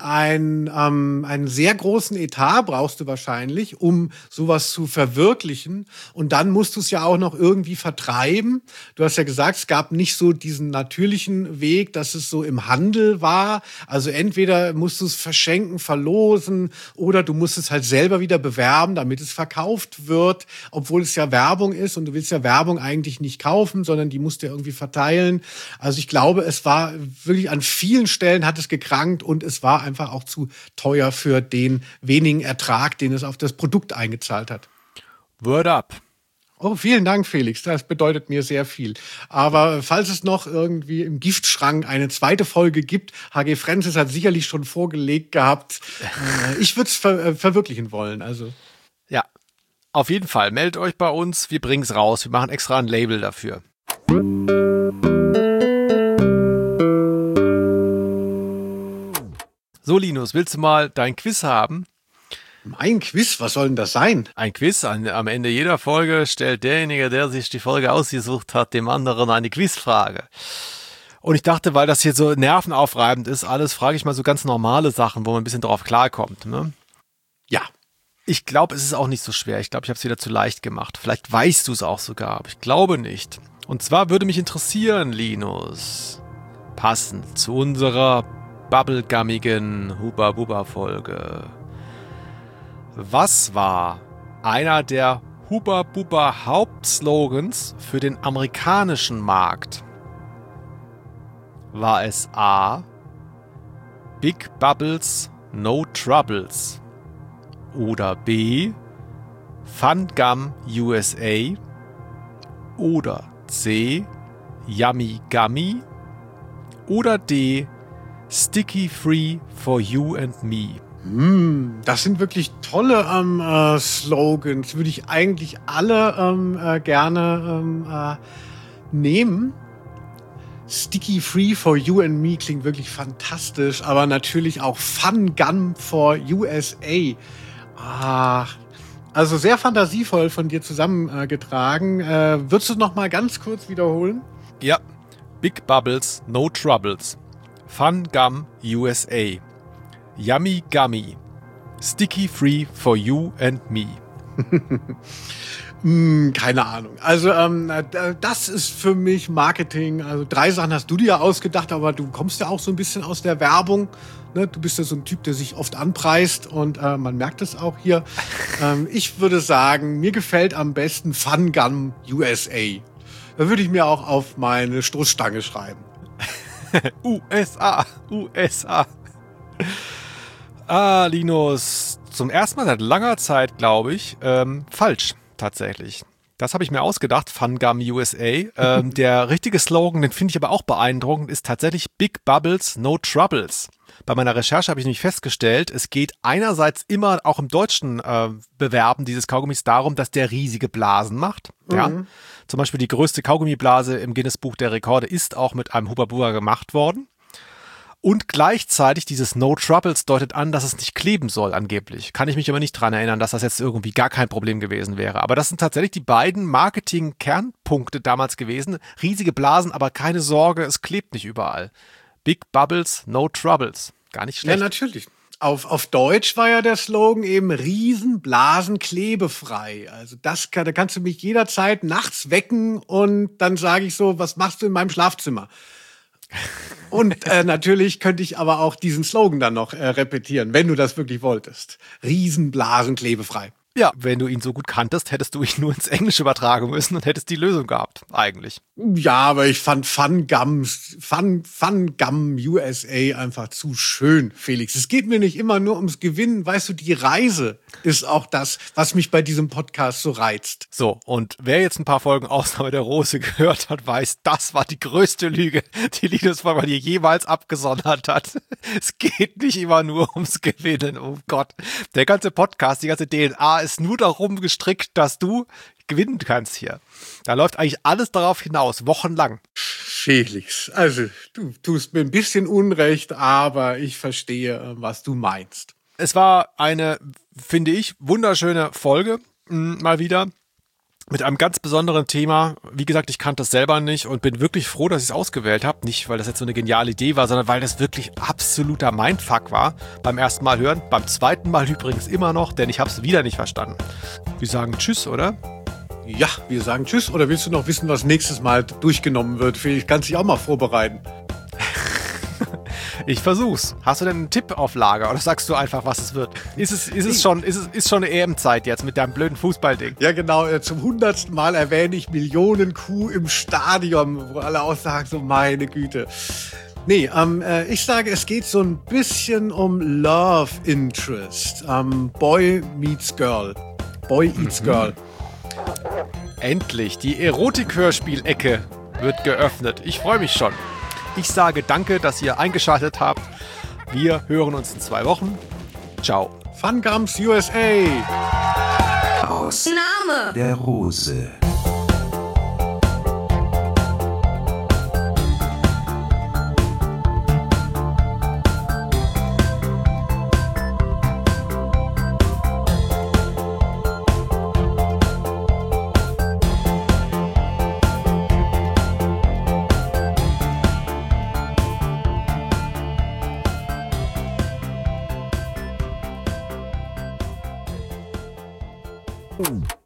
einen sehr großen Etat, brauchst du wahrscheinlich, um sowas zu verwirklichen. Und dann musst du es ja auch noch irgendwie vertreiben. Du hast ja gesagt, es gab nicht so diesen natürlichen Weg, dass es so im Handel war. Also entweder musst du es verschenken, verlosen oder du musst es halt selber wieder bewerben, damit es verkauft wird, obwohl es ja Werbung ist und du willst ja Werbung eigentlich nicht kaufen, sondern die musst du ja irgendwie verteilen. Also ich glaube, es war wirklich an vielen Stellen hat es gekrankt und es war einfach auch zu teuer für den wenigen Ertrag, den es auf das Produkt eingezahlt hat. Word up. Oh, vielen Dank, Felix. Das bedeutet mir sehr viel. Aber falls es noch irgendwie im Giftschrank eine zweite Folge gibt, H.G. Francis hat sicherlich schon vorgelegt gehabt. Ich würde es verwirklichen wollen. Also. Ja, auf jeden Fall. Meldet euch bei uns. Wir bringen es raus. Wir machen extra ein Label dafür. So, Linus, willst du mal dein Quiz haben? Mein Quiz? Was soll denn das sein? Ein Quiz. Am Ende jeder Folge stellt derjenige, der sich die Folge ausgesucht hat, dem anderen eine Quizfrage. Und ich dachte, weil das hier so nervenaufreibend ist, alles frage ich mal so ganz normale Sachen, wo man ein bisschen drauf klarkommt. Ne? Ja. Ich glaube, es ist auch nicht so schwer. Ich glaube, ich habe es wieder zu leicht gemacht. Vielleicht weißt du es auch sogar, aber ich glaube nicht. Und zwar würde mich interessieren, Linus, passend zu unserer bubblegummigen Hubba-Bubba-Folge. Was war einer der Hubba-Bubba-Hauptslogans für den amerikanischen Markt? War es A. Big Bubbles, No Troubles? Oder B. Fun Gum USA? Oder C. Yummy Gummy? Oder D. Sticky Free for You and Me? Das sind wirklich tolle Slogans. Würde ich eigentlich alle gerne nehmen. Sticky Free for You and Me klingt wirklich fantastisch, aber natürlich auch Fun Gum for USA. Also sehr fantasievoll von dir zusammengetragen. Würdest du noch mal ganz kurz wiederholen? Ja. Big Bubbles, No Troubles. Fun Gum USA. Yummy Gummy. Sticky Free for You and Me. Keine Ahnung. Also das ist für mich Marketing. Also 3 Sachen hast du dir ja ausgedacht, aber du kommst ja auch so ein bisschen aus der Werbung. Ne? Du bist ja so ein Typ, der sich oft anpreist und man merkt es auch hier. Ich würde sagen, mir gefällt am besten Fun Gum USA. Da würde ich mir auch auf meine Stoßstange schreiben. USA. Linus, zum ersten Mal seit langer Zeit, glaube ich, falsch. Tatsächlich. Das habe ich mir ausgedacht, Fun Gum USA. Der richtige Slogan, den finde ich aber auch beeindruckend, ist tatsächlich Big Bubbles, No Troubles. Bei meiner Recherche habe ich nämlich festgestellt, es geht einerseits immer auch im deutschen Bewerben dieses Kaugummis darum, dass der riesige Blasen macht. Ja? Zum Beispiel die größte Kaugummiblase im Guinness-Buch der Rekorde ist auch mit einem Hubba Bubba gemacht worden. Und gleichzeitig dieses No Troubles deutet an, dass es nicht kleben soll angeblich. Kann ich mich aber nicht dran erinnern, dass das jetzt irgendwie gar kein Problem gewesen wäre. Aber das sind tatsächlich die beiden Marketing-Kernpunkte damals gewesen. Riesige Blasen, aber keine Sorge, es klebt nicht überall. Big Bubbles, No Troubles. Gar nicht schlecht. Ja, natürlich. Auf Deutsch war ja der Slogan eben Riesenblasen klebefrei. Also da kannst du mich jederzeit nachts wecken und dann sage ich so, was machst du in meinem Schlafzimmer? Und natürlich könnte ich aber auch diesen Slogan dann noch repetieren, wenn du das wirklich wolltest. Riesenblasen klebefrei. Ja, wenn du ihn so gut kanntest, hättest du ihn nur ins Englische übertragen müssen und hättest die Lösung gehabt, eigentlich. Ja, aber ich fand Fun Gum USA einfach zu schön, Felix. Es geht mir nicht immer nur ums Gewinnen. Weißt du, die Reise ist auch das, was mich bei diesem Podcast so reizt. So, und wer jetzt ein paar Folgen Ausnahme der Rose gehört hat, weiß, das war die größte Lüge, die Linus Volkmann hier jemals abgesondert hat. Es geht nicht immer nur ums Gewinnen, oh Gott. Der ganze Podcast, die ganze DNA ist nur darum gestrickt, dass du gewinnen kannst hier. Da läuft eigentlich alles darauf hinaus, wochenlang. Felix, also du tust mir ein bisschen Unrecht, aber ich verstehe, was du meinst. Es war eine, finde ich, wunderschöne Folge, mal wieder. Mit einem ganz besonderen Thema. Wie gesagt, ich kannte das selber nicht und bin wirklich froh, dass ich es ausgewählt habe. Nicht, weil das jetzt so eine geniale Idee war, sondern weil das wirklich absoluter Mindfuck war. Beim ersten Mal hören, beim zweiten Mal übrigens immer noch, denn ich habe es wieder nicht verstanden. Wir sagen Tschüss, oder? Ja, wir sagen Tschüss. Oder willst du noch wissen, was nächstes Mal durchgenommen wird? Felix, kannst dich auch mal vorbereiten. Ich versuch's. Hast du denn einen Tipp auf Lager oder sagst du einfach, was es wird? Ist schon eine EM-Zeit jetzt mit deinem blöden Fußballding? Ja, genau. Zum 100. Mal erwähne ich Millionen Kuh im Stadion, wo alle auch sagen, so meine Güte. Nee, ich sage, es geht so ein bisschen um Love Interest. Boy meets Girl. Boy eats Girl. Endlich, die Erotik-Hörspielecke wird geöffnet. Ich freue mich schon. Ich sage danke, dass ihr eingeschaltet habt. Wir hören uns in 2 Wochen. Ciao. Fun Gums USA. Aus Name der Rose. Boom.